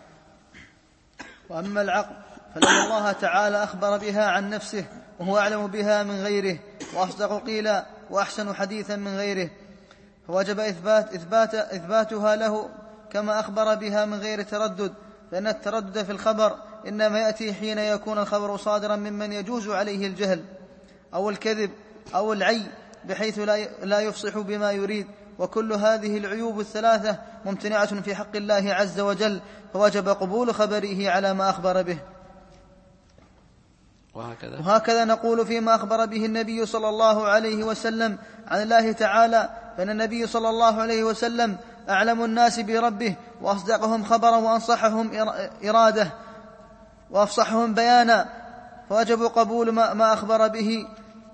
فلأن الله تعالى أخبر بها عن نفسه وهو أعلم بها من غيره وأصدق قيلا وأحسن حديثا من غيره، فوجب إثباتها له كما أخبر بها من غير تردد، لأن التردد في الخبر إنما يأتي حين يكون الخبر صادرا ممن يجوز عليه الجهل أو الكذب أو العي بحيث لا يفصح بما يريد. وكل هذه العيوب الثلاثة ممتنعة في حق الله عز وجل، فوجب قبول خبره على ما أخبر به. وهكذا نقول فيما أخبر به النبي صلى الله عليه وسلم عن الله تعالى، فإن النبي صلى الله عليه وسلم أعلم الناس بربه وأصدقهم خبرا وأنصحهم إرادة وأفصحهم بيانا، فوجب قبول ما أخبر به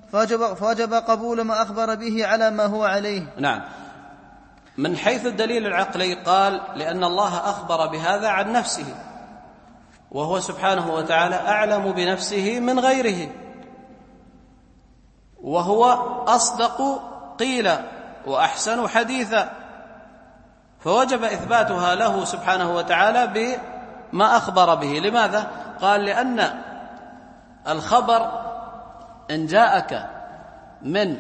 على ما هو عليه. نعم. من حيث الدليل العقلي قال لأن الله أخبر بهذا عن نفسه، وهو سبحانه وتعالى أعلم بنفسه من غيره، وهو أصدق قيلا وأحسن حديثا، فوجب إثباتها له سبحانه وتعالى بما أخبر به. لماذا؟ قال لأن الخبر إن جاءك من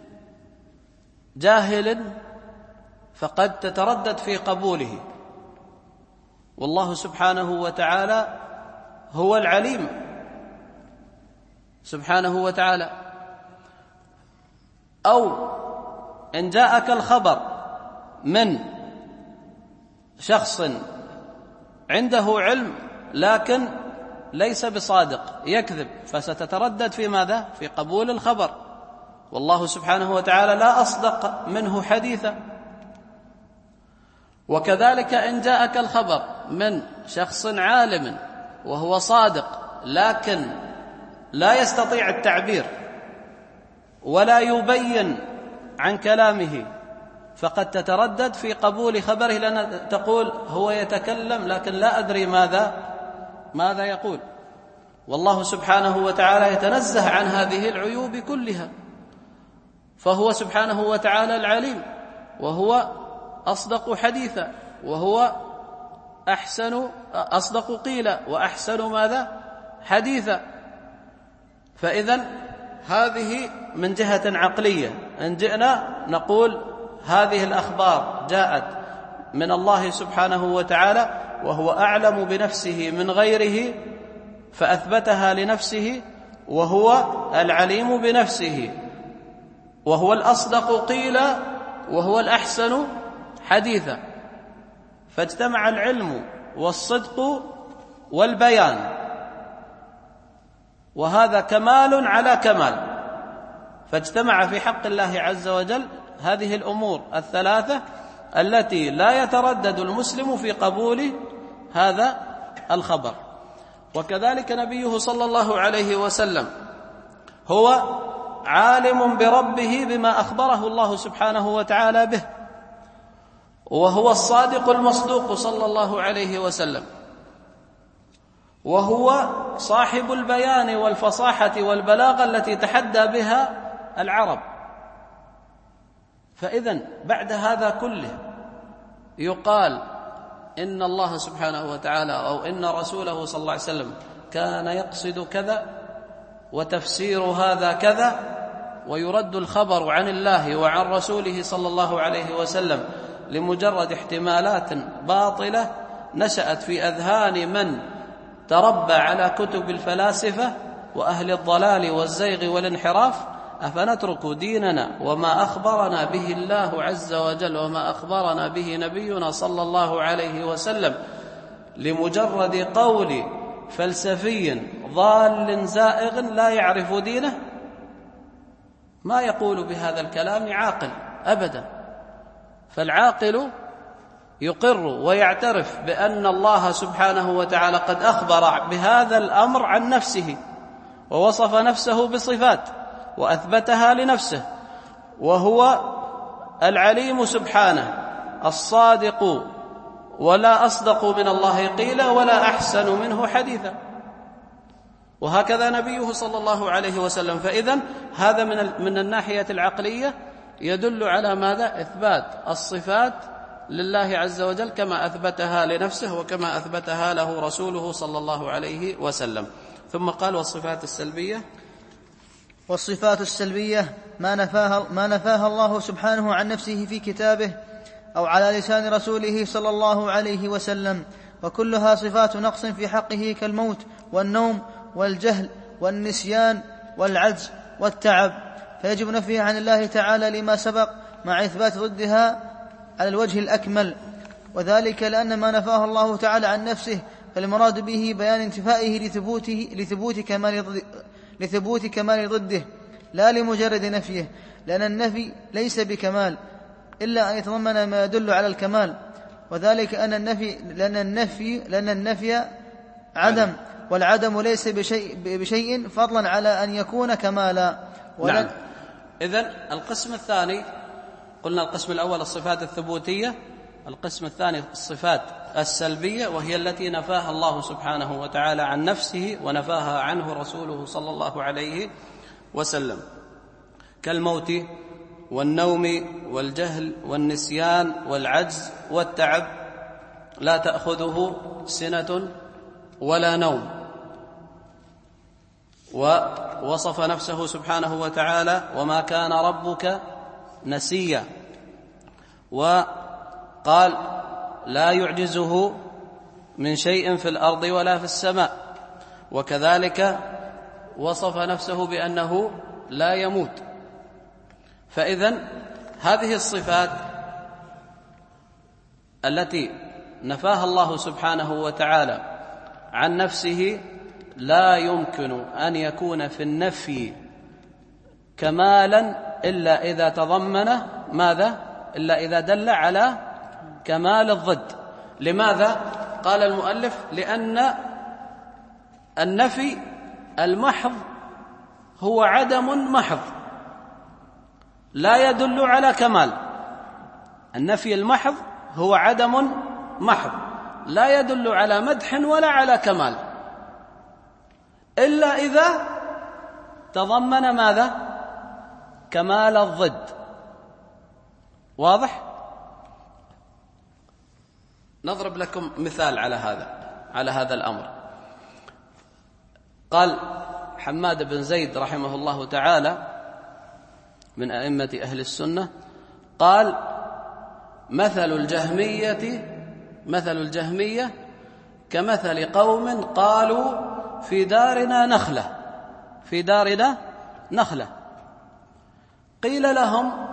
جاهل فقد تتردد في قبوله، والله سبحانه وتعالى هو العليم سبحانه وتعالى. أو إن جاءك الخبر من شخص عنده علم لكن ليس بصادق، يكذب، فستتردد في ماذا؟ في قبول الخبر، والله سبحانه وتعالى لا أصدق منه حديثا. وكذلك إن جاءك الخبر من شخص عالم وهو صادق لكن لا يستطيع التعبير ولا يبين عن كلامه، فقد تتردد في قبول خبره، لأن تقول هو يتكلم لكن لا أدري ماذا يقول. والله سبحانه وتعالى يتنزه عن هذه العيوب كلها، فهو سبحانه وتعالى العليم، وهو أصدق حديثا، وهو أصدق قيلا، وأحسن ماذا؟ حديثا. فإذن هذه من جهة عقلية، إن جئنا نقول هذه الأخبار جاءت من الله سبحانه وتعالى وهو أعلم بنفسه من غيره فأثبتها لنفسه، وهو العليم بنفسه، وهو الأصدق قيلا، وهو الأحسن حديثا. فاجتمع العلم والصدق والبيان، وهذا كمال على كمال، فاجتمع في حق الله عز وجل هذه الأمور الثلاثة التي لا يتردد المسلم في قبول هذا الخبر. وكذلك نبيه صلى الله عليه وسلم هو عالم بربه بما أخبره الله سبحانه وتعالى به، وهو الصادق المصدوق صلى الله عليه وسلم، وهو صاحب البيان والفصاحة والبلاغة التي تحدى بها العرب. فإذن بعد هذا كله يقال إن الله سبحانه وتعالى أو إن رسوله صلى الله عليه وسلم كان يقصد كذا، وتفسير هذا كذا، ويرد الخبر عن الله وعن رسوله صلى الله عليه وسلم لمجرد احتمالات باطلة نشأت في أذهان من تربى على كتب الفلاسفة وأهل الضلال والزيغ والانحراف. أفنترك ديننا وما أخبرنا به الله عز وجل وما أخبرنا به نبينا صلى الله عليه وسلم لمجرد قول فلسفي ضال زائغ لا يعرف دينه؟ ما يقول بهذا الكلام عاقل أبدا. فالعاقل يقر ويعترف بأن الله سبحانه وتعالى قد أخبر بهذا الأمر عن نفسه، ووصف نفسه بصفات وأثبتها لنفسه، وهو العليم سبحانه الصادق، ولا أصدق من الله قيلا ولا أحسن منه حديثا، وهكذا نبيه صلى الله عليه وسلم. فإذن هذا من الناحية العقلية يدل على ماذا؟ إثبات الصفات لله عز وجل كما أثبتها لنفسه وكما أثبتها له رسوله صلى الله عليه وسلم. ثم قال والصفات السلبية. والصفات السلبية ما نفاها الله سبحانه عن نفسه في كتابه أو على لسان رسوله صلى الله عليه وسلم، وكلها صفات نقص في حقه كالموت والنوم والجهل والنسيان والعجز والتعب، فيجب نفيها عن الله تعالى لما سبق مع إثبات ضدها على الوجه الأكمل، وذلك لأن ما نفاه الله تعالى عن نفسه فالمراد به بيان انتفائه لثبوت كمال ضده لا لمجرد نفيه، لأن النفي ليس بكمال إلا أن يتضمن ما يدل على الكمال، وذلك لأن النفي عدم، والعدم ليس بشيء فضلا على أن يكون كمالا. نعم. إذن القسم الثاني قلنا القسم الأول الصفات الثبوتية، القسم الثاني الصفات السلبية، وهي التي نفاها الله سبحانه وتعالى عن نفسه ونفاها عنه رسوله صلى الله عليه وسلم، كالموت والنوم والجهل والنسيان والعجز والتعب، لا تأخذه سنة ولا نوم. ووصف نفسه سبحانه وتعالى وما كان ربك نسيا، وقال لا يعجزه من شيء في الأرض ولا في السماء، وكذلك وصف نفسه بأنه لا يموت. فإذن هذه الصفات التي نفاها الله سبحانه وتعالى عن نفسه لا يمكن أن يكون في النفي كمالا إلا إذا تضمن ماذا؟ إلا إذا دل على كمال الضد. لماذا؟ قال المؤلف لأن النفي المحض هو عدم محض لا يدل على كمال. النفي المحض هو عدم محض لا يدل على مدح ولا على كمال. إلا إذا تضمن ماذا؟ كمال الضد. واضح؟ نضرب لكم مثال على هذا الأمر. قال حماد بن زيد رحمه الله تعالى من أئمة أهل السنة، قال: مثل الجهمية كمثل قوم قالوا في دارنا نخلة قيل لهم: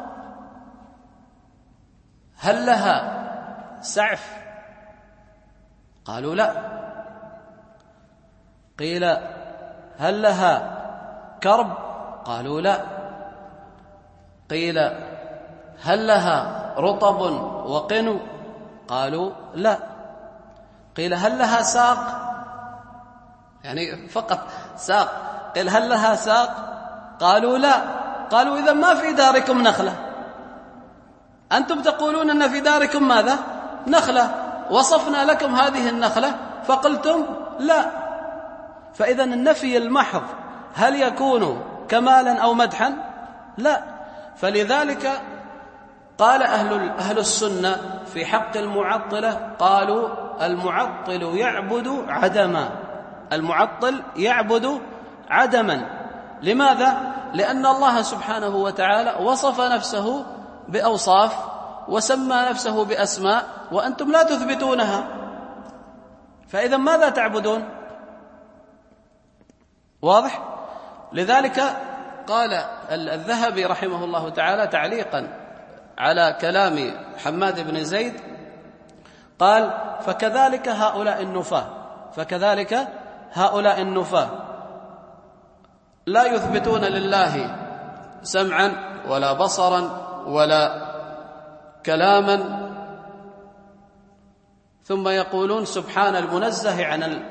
هل لها سعف؟ قالوا: لا. قيل: هل لها كرب؟ قالوا: لا. قيل: هل لها رطب وقنو؟ قالوا: لا. قيل: هل لها ساق؟ يعني فقط ساق. قيل: هل لها ساق؟ قالوا: لا. قالوا: إذا ما في داركم نخلة، أنتم تقولون أن في داركم ماذا؟ نخلة، وصفنا لكم هذه النخلة فقلتم لا. فإذا النفي المحض هل يكون كمالا أو مدحا؟ لا. فلذلك قال أهل السنة في حق المعطلة، قالوا: المعطل يعبد عدما. لماذا؟ لأن الله سبحانه وتعالى وصف نفسه بأوصاف وسمى نفسه بأسماء وأنتم لا تثبتونها، فإذا ماذا تعبدون؟ واضح؟ لذلك قال الذهبي رحمه الله تعالى تعليقا على كلام حماد بن زيد، قال: فكذلك هؤلاء النفاة لا يثبتون لله سمعا ولا بصرا ولا كلاما، ثم يقولون سبحان المنزه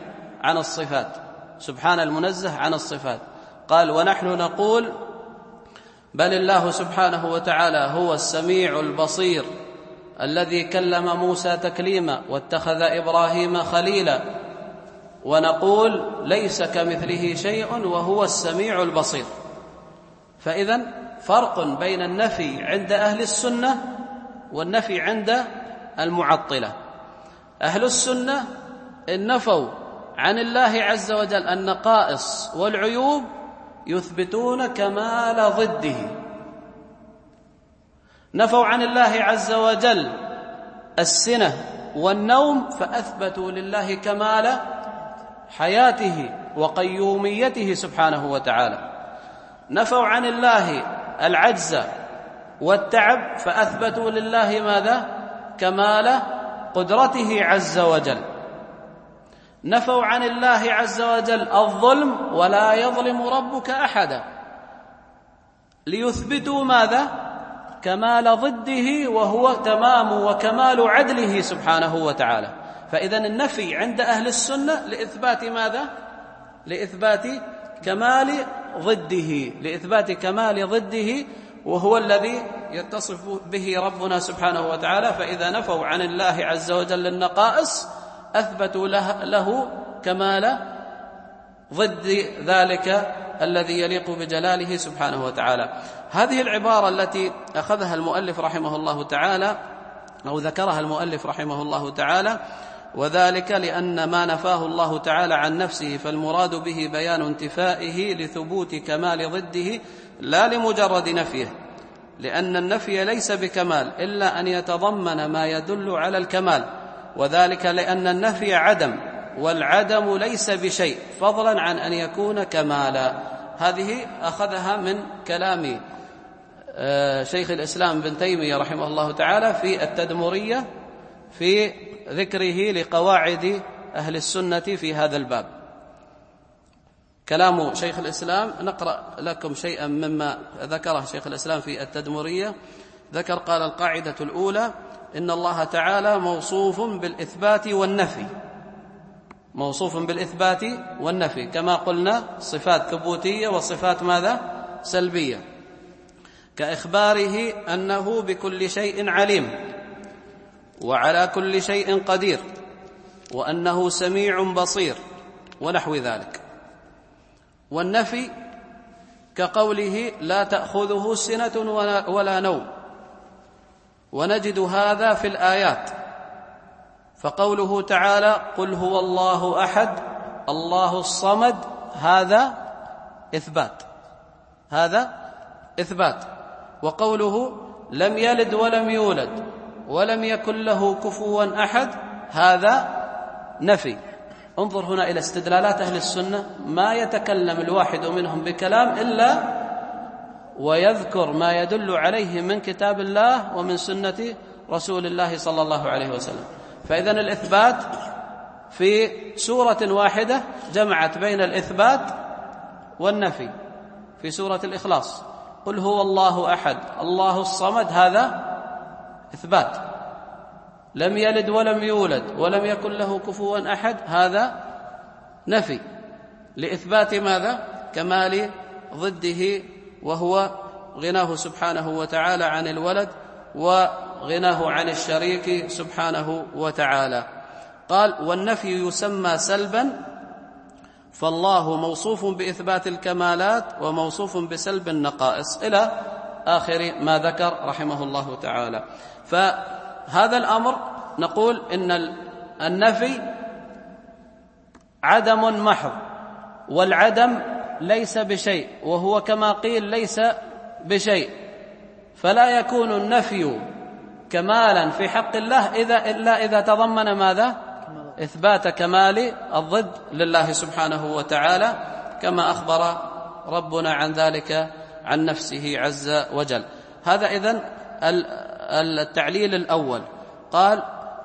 عن الصفات. قال: ونحن نقول: بل الله سبحانه وتعالى هو السميع البصير الذي كلم موسى تكليما واتخذ إبراهيم خليلا، ونقول: ليس كمثله شيء وهو السميع البصير. فإذن فرق بين النفي عند أهل السنة والنفي عند المعطلة. أهل السنة إن نفوا عن الله عز وجل النقائص والعيوب يثبتون كمال ضده. نفوا عن الله عز وجل السنة والنوم فأثبتوا لله كمال حياته وقيوميته سبحانه وتعالى. نفوا عن الله العجز والتعب فأثبتوا لله ماذا؟ كمال قدرته عز وجل. نفوا عن الله عز وجل الظلم ولا يظلم ربك أحدا ليثبتوا ماذا؟ كمال ضده وهو تمام وكمال عدله سبحانه وتعالى. فإذن النفي عند أهل السنة لإثبات ماذا؟ لإثبات كمال ضده وهو الذي يتصف به ربنا سبحانه وتعالى. فإذا نفوا عن الله عز وجل النقائص أثبتوا له كمال ضد ذلك الذي يليق بجلاله سبحانه وتعالى. هذه العبارة التي أخذها المؤلف رحمه الله تعالى أو ذكرها المؤلف رحمه الله تعالى، وذلك لأن ما نفاه الله تعالى عن نفسه فالمراد به بيان انتفائه لثبوت كمال ضده لا لمجرد نفيه، لأن النفي ليس بكمال إلا أن يتضمن ما يدل على الكمال، وذلك لأن النفي عدم، والعدم ليس بشيء فضلا عن أن يكون كمالا. هذه أخذها من كلام شيخ الإسلام ابن تيمية رحمه الله تعالى في التدمرية في ذكره لقواعد أهل السنة في هذا الباب. كلام شيخ الإسلام، نقرأ لكم شيئا مما ذكره شيخ الإسلام في التدمرية. ذكر قال: القاعدة الأولى: إن الله تعالى موصوف بالإثبات والنفي، كما قلنا صفات ثبوتية وصفات ماذا؟ سلبية، كإخباره أنه بكل شيء عليم وعلى كل شيء قدير وأنه سميع بصير ونحو ذلك. والنفي كقوله لا تأخذه سنة ولا نوم، ونجد هذا في الآيات. فقوله تعالى قل هو الله أحد الله الصمد، هذا إثبات. وقوله لم يلد ولم يولد ولم يكن له كفوا أحد، هذا نفي. انظر هنا إلى استدلالات أهل السنة، ما يتكلم الواحد منهم بكلام إلا ويذكر ما يدل عليه من كتاب الله ومن سنة رسول الله صلى الله عليه وسلم. فإذن الإثبات في سورة واحدة جمعت بين الإثبات والنفي في سورة الإخلاص. قل هو الله أحد الله الصمد، هذا إثبات. لم يلد ولم يولد ولم يكن له كفوا أحد، هذا نفي لإثبات ماذا؟ كمال ضده، وهو غناه سبحانه وتعالى عن الولد وغناه عن الشريك سبحانه وتعالى. قال والنفي يسمى سلبا، فالله موصوف بإثبات الكمالات وموصوف بسلب النقائص، إلى آخر ما ذكر رحمه الله تعالى. فهذا الأمر نقول إن النفي عدم محض، والعدم ليس بشيء، وهو كما قيل ليس بشيء، فلا يكون النفي كمالا في حق الله إلا إذا تضمن ماذا؟ إثبات كمال الضد لله سبحانه وتعالى، كما أخبر ربنا عن ذلك عن نفسه عز وجل. هذا إذن التعليل الأول. قال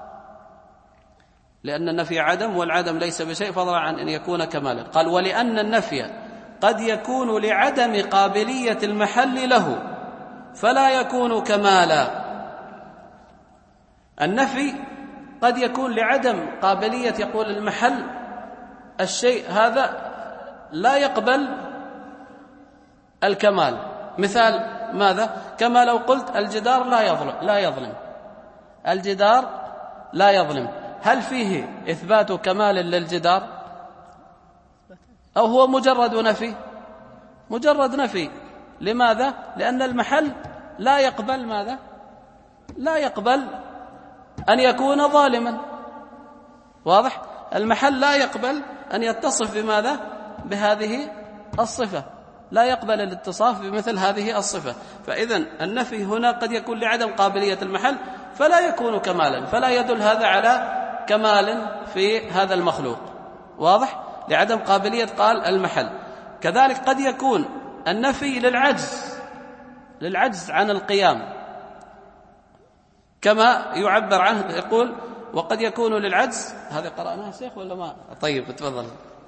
لأن النفي عدم والعدم ليس بشيء فضلا عن أن يكون كمالا. قال ولأن النفي قد يكون لعدم قابلية المحل له فلا يكون كمالا. النفي قد يكون لعدم قابلية، يقول المحل الشيء هذا لا يقبل الكمال. مثال ماذا؟ كما لو قلت الجدار لا يظلم، الجدار لا يظلم، هل فيه إثبات كمال للجدار أو هو مجرد نفي؟ مجرد نفي. لماذا؟ لأن المحل لا يقبل ماذا؟ لا يقبل أن يكون ظالما. واضح؟ المحل لا يقبل أن يتصف بماذا؟ بهذه الصفة، لا يقبل الاتصاف بمثل هذه الصفة. فإذن النفي هنا قد يكون لعدم قابلية المحل فلا يكون كمالا، فلا يدل هذا على كمال في هذا المخلوق. واضح؟ لعدم قابلية قال المحل. كذلك قد يكون النفي للعجز عن القيام، كما يعبر عنه يقول وقد يكون للعجز. هذه قرأناها شيخ ولا ما؟ طيب تفضل.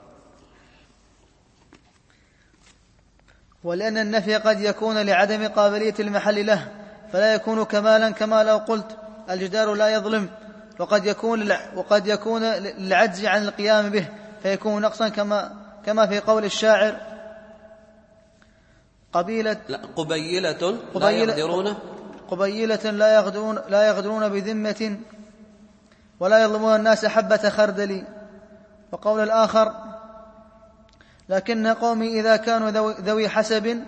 ولأن النفي قد يكون لعدم قابلية المحل له فلا يكون كمالا، كما لو قلت الجدار لا يظلم، وقد يكون للعجز عن القيام به فيكون نقصا، كما في قول الشاعر قبيلة لا يغدرون بذمة ولا يظلمون الناس حبة خردل. وقول الآخر لكن قومي إذا كانوا ذوي حسب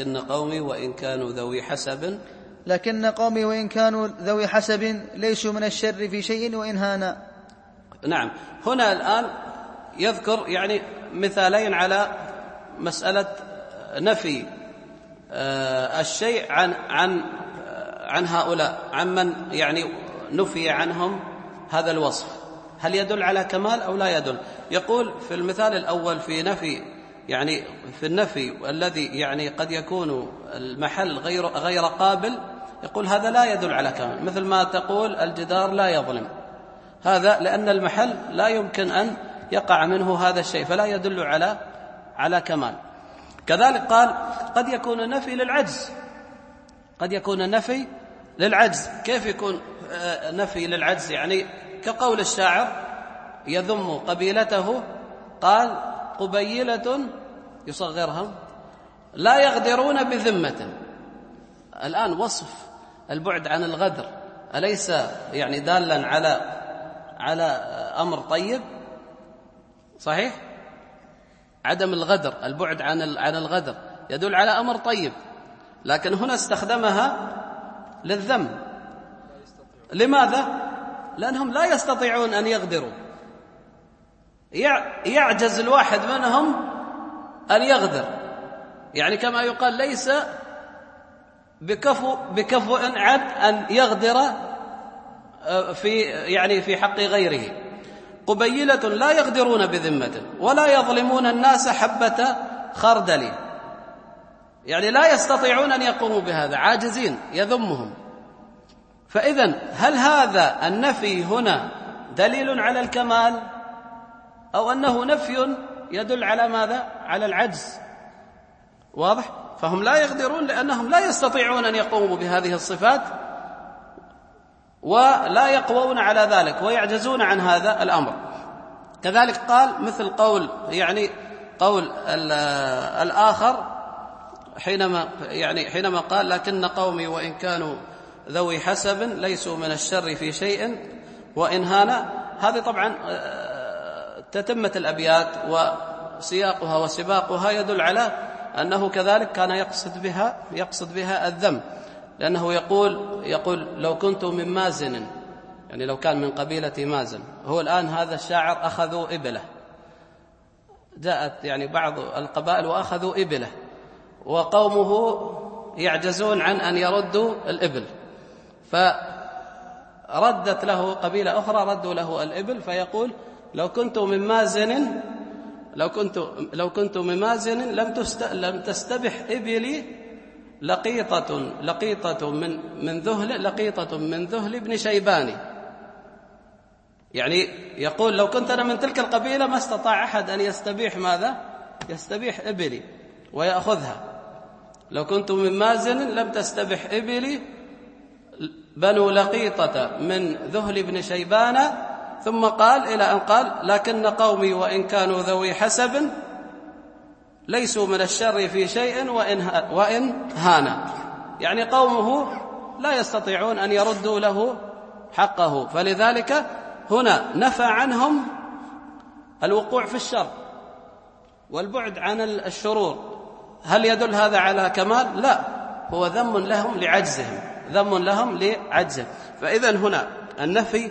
ليسوا من الشر في شيء وإن هانا. نعم. هنا الآن يذكر يعني مثالين على مسألة نفي الشيء عن هؤلاء، عمن يعني نفي عنهم هذا الوصف، هل يدل على كمال أو لا يدل؟ يقول في المثال الأول في النفي الذي يعني قد يكون المحل غير قابل، يقول هذا لا يدل على كمال، مثل ما تقول الجدار لا يظلم، هذا لأن المحل لا يمكن أن يقع منه هذا الشيء فلا يدل على كمال. كذلك قال قد يكون النفي للعجز. كيف يكون نفي للعجز؟ يعني كقول الشاعر يذم قبيلته، قال قبيلة يصغرهم لا يغدرون بذمة. الآن وصف البعد عن الغدر أليس يعني دالا على أمر طيب؟ صحيح؟ عدم الغدر، البعد عن الغدر، يدل على أمر طيب، لكن هنا استخدمها للذم. لماذا؟ لأنهم لا يستطيعون أن يغدروا، يعجز الواحد منهم أن يغدر، يعني كما يقال ليس بكفؤ عبد أن يغدر في حق غيره. قبيلة لا يغدرون بذمة ولا يظلمون الناس حبة خردل، يعني لا يستطيعون أن يقوموا بهذا، عاجزين، يذمهم. فإذن هل هذا النفي هنا دليل على الكمال أو أنه نفي يدل على ماذا؟ على العجز. واضح؟ فهم لا يغدرون لأنهم لا يستطيعون أن يقوموا بهذه الصفات ولا يقوون على ذلك ويعجزون عن هذا الأمر. كذلك قال مثل قول الآخر حينما قال لكن قومي وإن كانوا ذوي حسب ليسوا من الشر في شيء وإن هانا. هذه طبعا تتمة الأبيات وسياقها وسباقها يدل على أنه كذلك كان يقصد بها الذم، لأنه يقول لو كنت من مازن، يعني لو كان من قبيلة مازن. هو الآن هذا الشاعر أخذوا إبله، جاءت يعني بعض القبائل وأخذوا إبله، وقومه يعجزون عن أن يردوا الإبل، فردت له قبيلة أخرى ردوا له الإبل، فيقول لو كنت من مازن لم تستبح إبلي لقيطة من ذهل ابن شيباني. يعني يقول لو كنت أنا من تلك القبيلة ما استطاع أحد أن يستبيح ماذا؟ يستبيح إبلي ويأخذها. لو كنت من مازن لم تستبح إبلي بنو لقيطة من ذهل ابن شيبان. ثم قال إلى أن قال لكن قومي وإن كانوا ذوي حسب ليسوا من الشر في شيء وإن هانا، يعني قومه لا يستطيعون أن يردوا له حقه. فلذلك هنا نفى عنهم الوقوع في الشر والبعد عن الشرور. هل يدل هذا على كمال؟ لا، هو ذم لهم لعجزهم. فإذن هنا النفي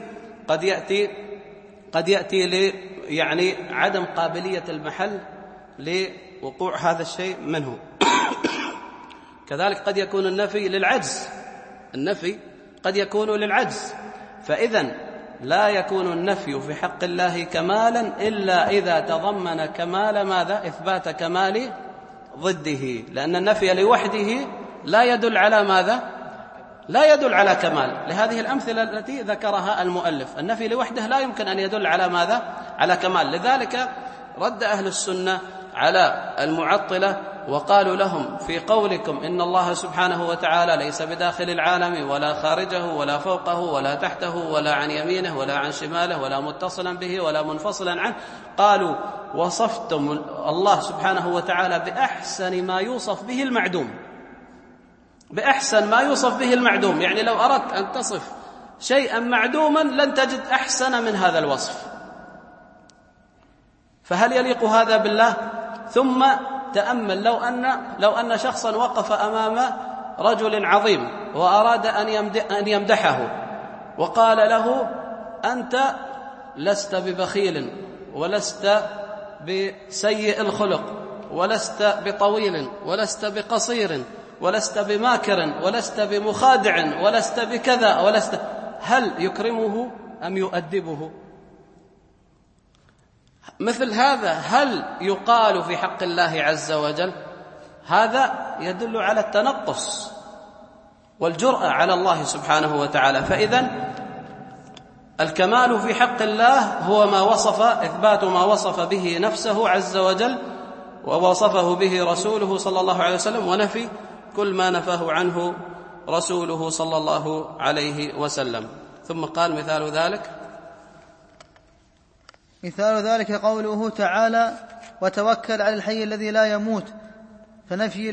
قد يأتي يعني عدم قابلية المحل لوقوع هذا الشيء منه. كذلك قد يكون النفي قد يكون للعجز. فإذن لا يكون النفي في حق الله كمالا إلا إذا تضمن كمال ماذا؟ إثبات كمال ضده، لأن النفي لوحده لا يدل على ماذا؟ لا يدل على كمال. لهذه الأمثلة التي ذكرها المؤلف النفي لوحده لا يمكن أن يدل على ماذا؟ على كمال. لذلك رد أهل السنة على المعطلة وقالوا لهم في قولكم إن الله سبحانه وتعالى ليس بداخل العالم ولا خارجه ولا فوقه ولا تحته ولا عن يمينه ولا عن شماله ولا متصلا به ولا منفصلا عنه، قالوا وصفتم الله سبحانه وتعالى بأحسن ما يوصف به المعدوم، يعني لو أردت أن تصف شيئا معدوما لن تجد أحسن من هذا الوصف، فهل يليق هذا بالله؟ ثم تأمل لو أن شخصا وقف أمام رجل عظيم وأراد أن يمدحه وقال له أنت لست ببخيل ولست بسيء، الخلق ولست بطويل ولست بقصير ولست بماكر ولست بمخادع ولست بكذا هل يكرمه أم يؤدبه؟ مثل هذا هل يقال في حق الله عز وجل؟ هذا يدل على التنقص والجرأة على الله سبحانه وتعالى. فإذن الكمال في حق الله هو إثبات ما وصف به نفسه عز وجل ووصفه به رسوله صلى الله عليه وسلم، ونفي كل ما نفاه عنه رسوله صلى الله عليه وسلم. ثم قال مثال ذلك قوله تعالى وتوكل على الحي الذي لا يموت، فنفي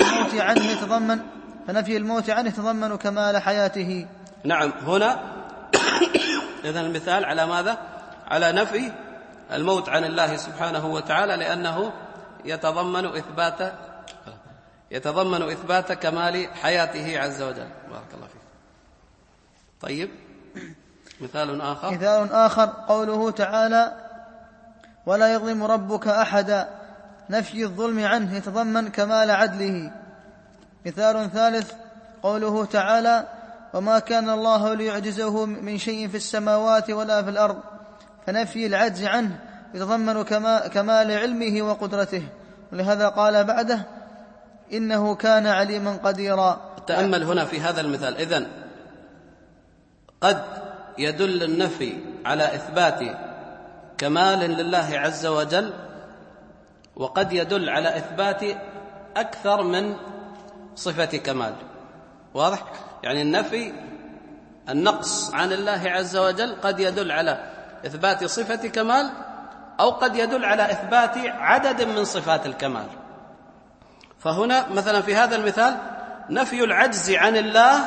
الموت عنه يتضمن كمال حياته. نعم، هنا إذن المثال على ماذا؟ على نفي الموت عن الله سبحانه وتعالى، لأنه يتضمن إثبات كمال حياته عز وجل. بارك الله فيك. طيب، مثال آخر قوله تعالى: ولا يظلم ربك أحدا، نفي الظلم عنه يتضمن كمال عدله. مثال ثالث قوله تعالى: وما كان الله ليعجزه من شيء في السماوات ولا في الأرض، فنفي العجز عنه يتضمن كمال علمه وقدرته، ولهذا قال بعده: إنه كان عليما قديرا. تأمل هنا في هذا المثال. إذن قد يدل النفي على إثبات كمال لله عز وجل، وقد يدل على إثبات أكثر من صفة كمال. واضح؟ يعني النقص عن الله عز وجل قد يدل على إثبات صفة كمال، أو قد يدل على إثبات عدد من صفات الكمال. فهنا مثلا في هذا المثال نفي العجز عن الله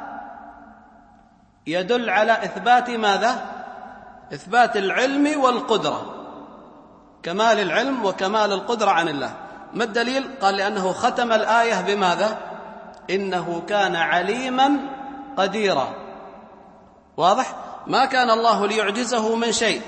يدل على إثبات ماذا؟ إثبات العلم والقدرة، كمال العلم وكمال القدرة عن الله. ما الدليل؟ قال: لأنه ختم الآية بماذا؟ إنه كان عليما قديرا. واضح؟ ما كان الله ليعجزه من شيء.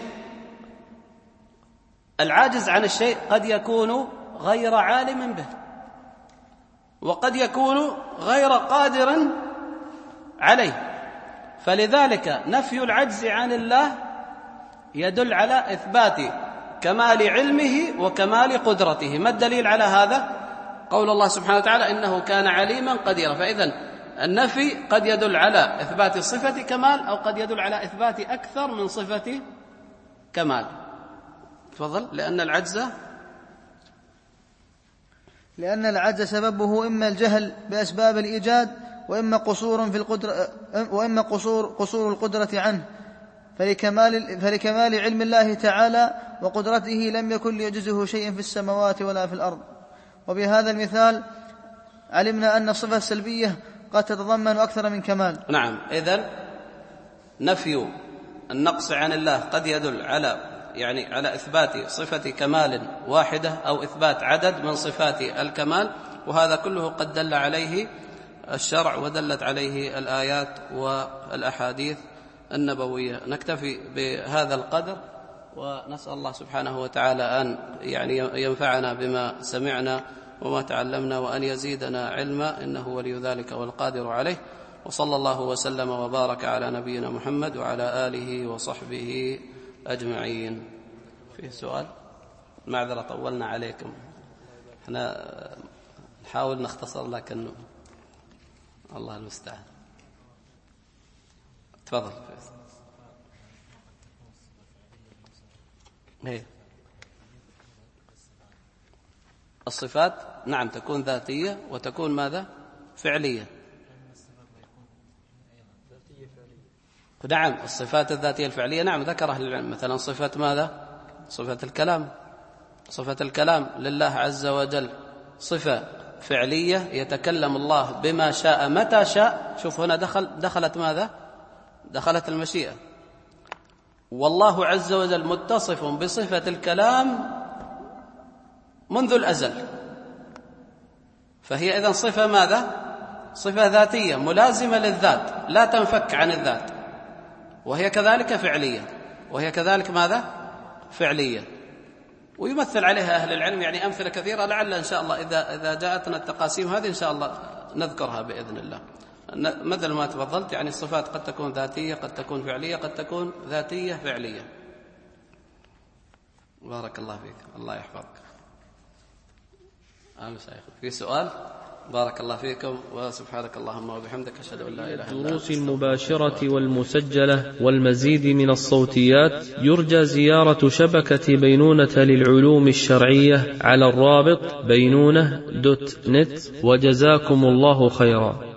العاجز عن الشيء قد يكون غير عالم به، وقد يكون غير قادر عليه، فلذلك نفي العجز عن الله يدل على إثبات كمال علمه وكمال قدرته. ما الدليل على هذا؟ قول الله سبحانه وتعالى: إنه كان عليما قديرا. فإذن النفي قد يدل على إثبات صفة كمال، أو قد يدل على إثبات أكثر من صفة كمال. تفضل. لأن العجز سببه إما الجهل بأسباب الإيجاد، وإما قصور في القدرة، وإما قصور القدرة عنه. فلكمال علم الله تعالى وقدرته لم يكن ليعجزه شيء في السماوات ولا في الأرض. وبهذا المثال علمنا أن الصفة السلبية قد تتضمن أكثر من كمال. نعم. إذن نفي النقص عن الله قد يدل على إثبات صفة كمال واحدة، أو إثبات عدد من صفات الكمال، وهذا كله قد دل عليه الشرع ودلت عليه الآيات والأحاديث النبوية. نكتفي بهذا القدر، ونسأل الله سبحانه وتعالى أن ينفعنا بما سمعنا وما تعلمنا، وأن يزيدنا علما، إنه ولي ذلك والقادر عليه. وصلى الله وسلم وبارك على نبينا محمد وعلى آله وصحبه أجمعين. فيه سؤال؟ معذرة طولنا عليكم، احنا نحاول نختصر، لكن الله المستعان. تفضل. الصفات نعم تكون ذاتية، وتكون ماذا؟ فعلية. نعم، الصفات الذاتية الفعلية نعم ذكرها العلم. مثلا صفة ماذا؟ صفة الكلام. صفة الكلام لله عز وجل صفة فعلية، يتكلم الله بما شاء متى شاء. شوف هنا دخلت ماذا؟ دخلت المشيئة. والله عز وجل متصف بصفة الكلام منذ الأزل، فهي إذن صفة ماذا؟ صفة ذاتية ملازمة للذات، لا تنفك عن الذات، وهي كذلك فعلية، وهي كذلك ماذا؟ فعلية. ويمثل عليها أهل العلم أمثلة كثيرة، لعل إن شاء الله إذا جاءتنا التقاسيم هذه إن شاء الله نذكرها بإذن الله. مثل ما تفضلت، الصفات قد تكون ذاتية، قد تكون فعلية، قد تكون ذاتية فعلية. بارك الله فيك، الله يحفظك. في سؤال؟ بارك الله فيكم، وسبحانك اللهم وبحمدك أشهد أن لا إله إلا أنت. الدروس المباشرة والمسجلة والمزيد من الصوتيات يرجى زيارة شبكة بينونة للعلوم الشرعية على الرابط بينونة.net. وجزاكم الله خيرا.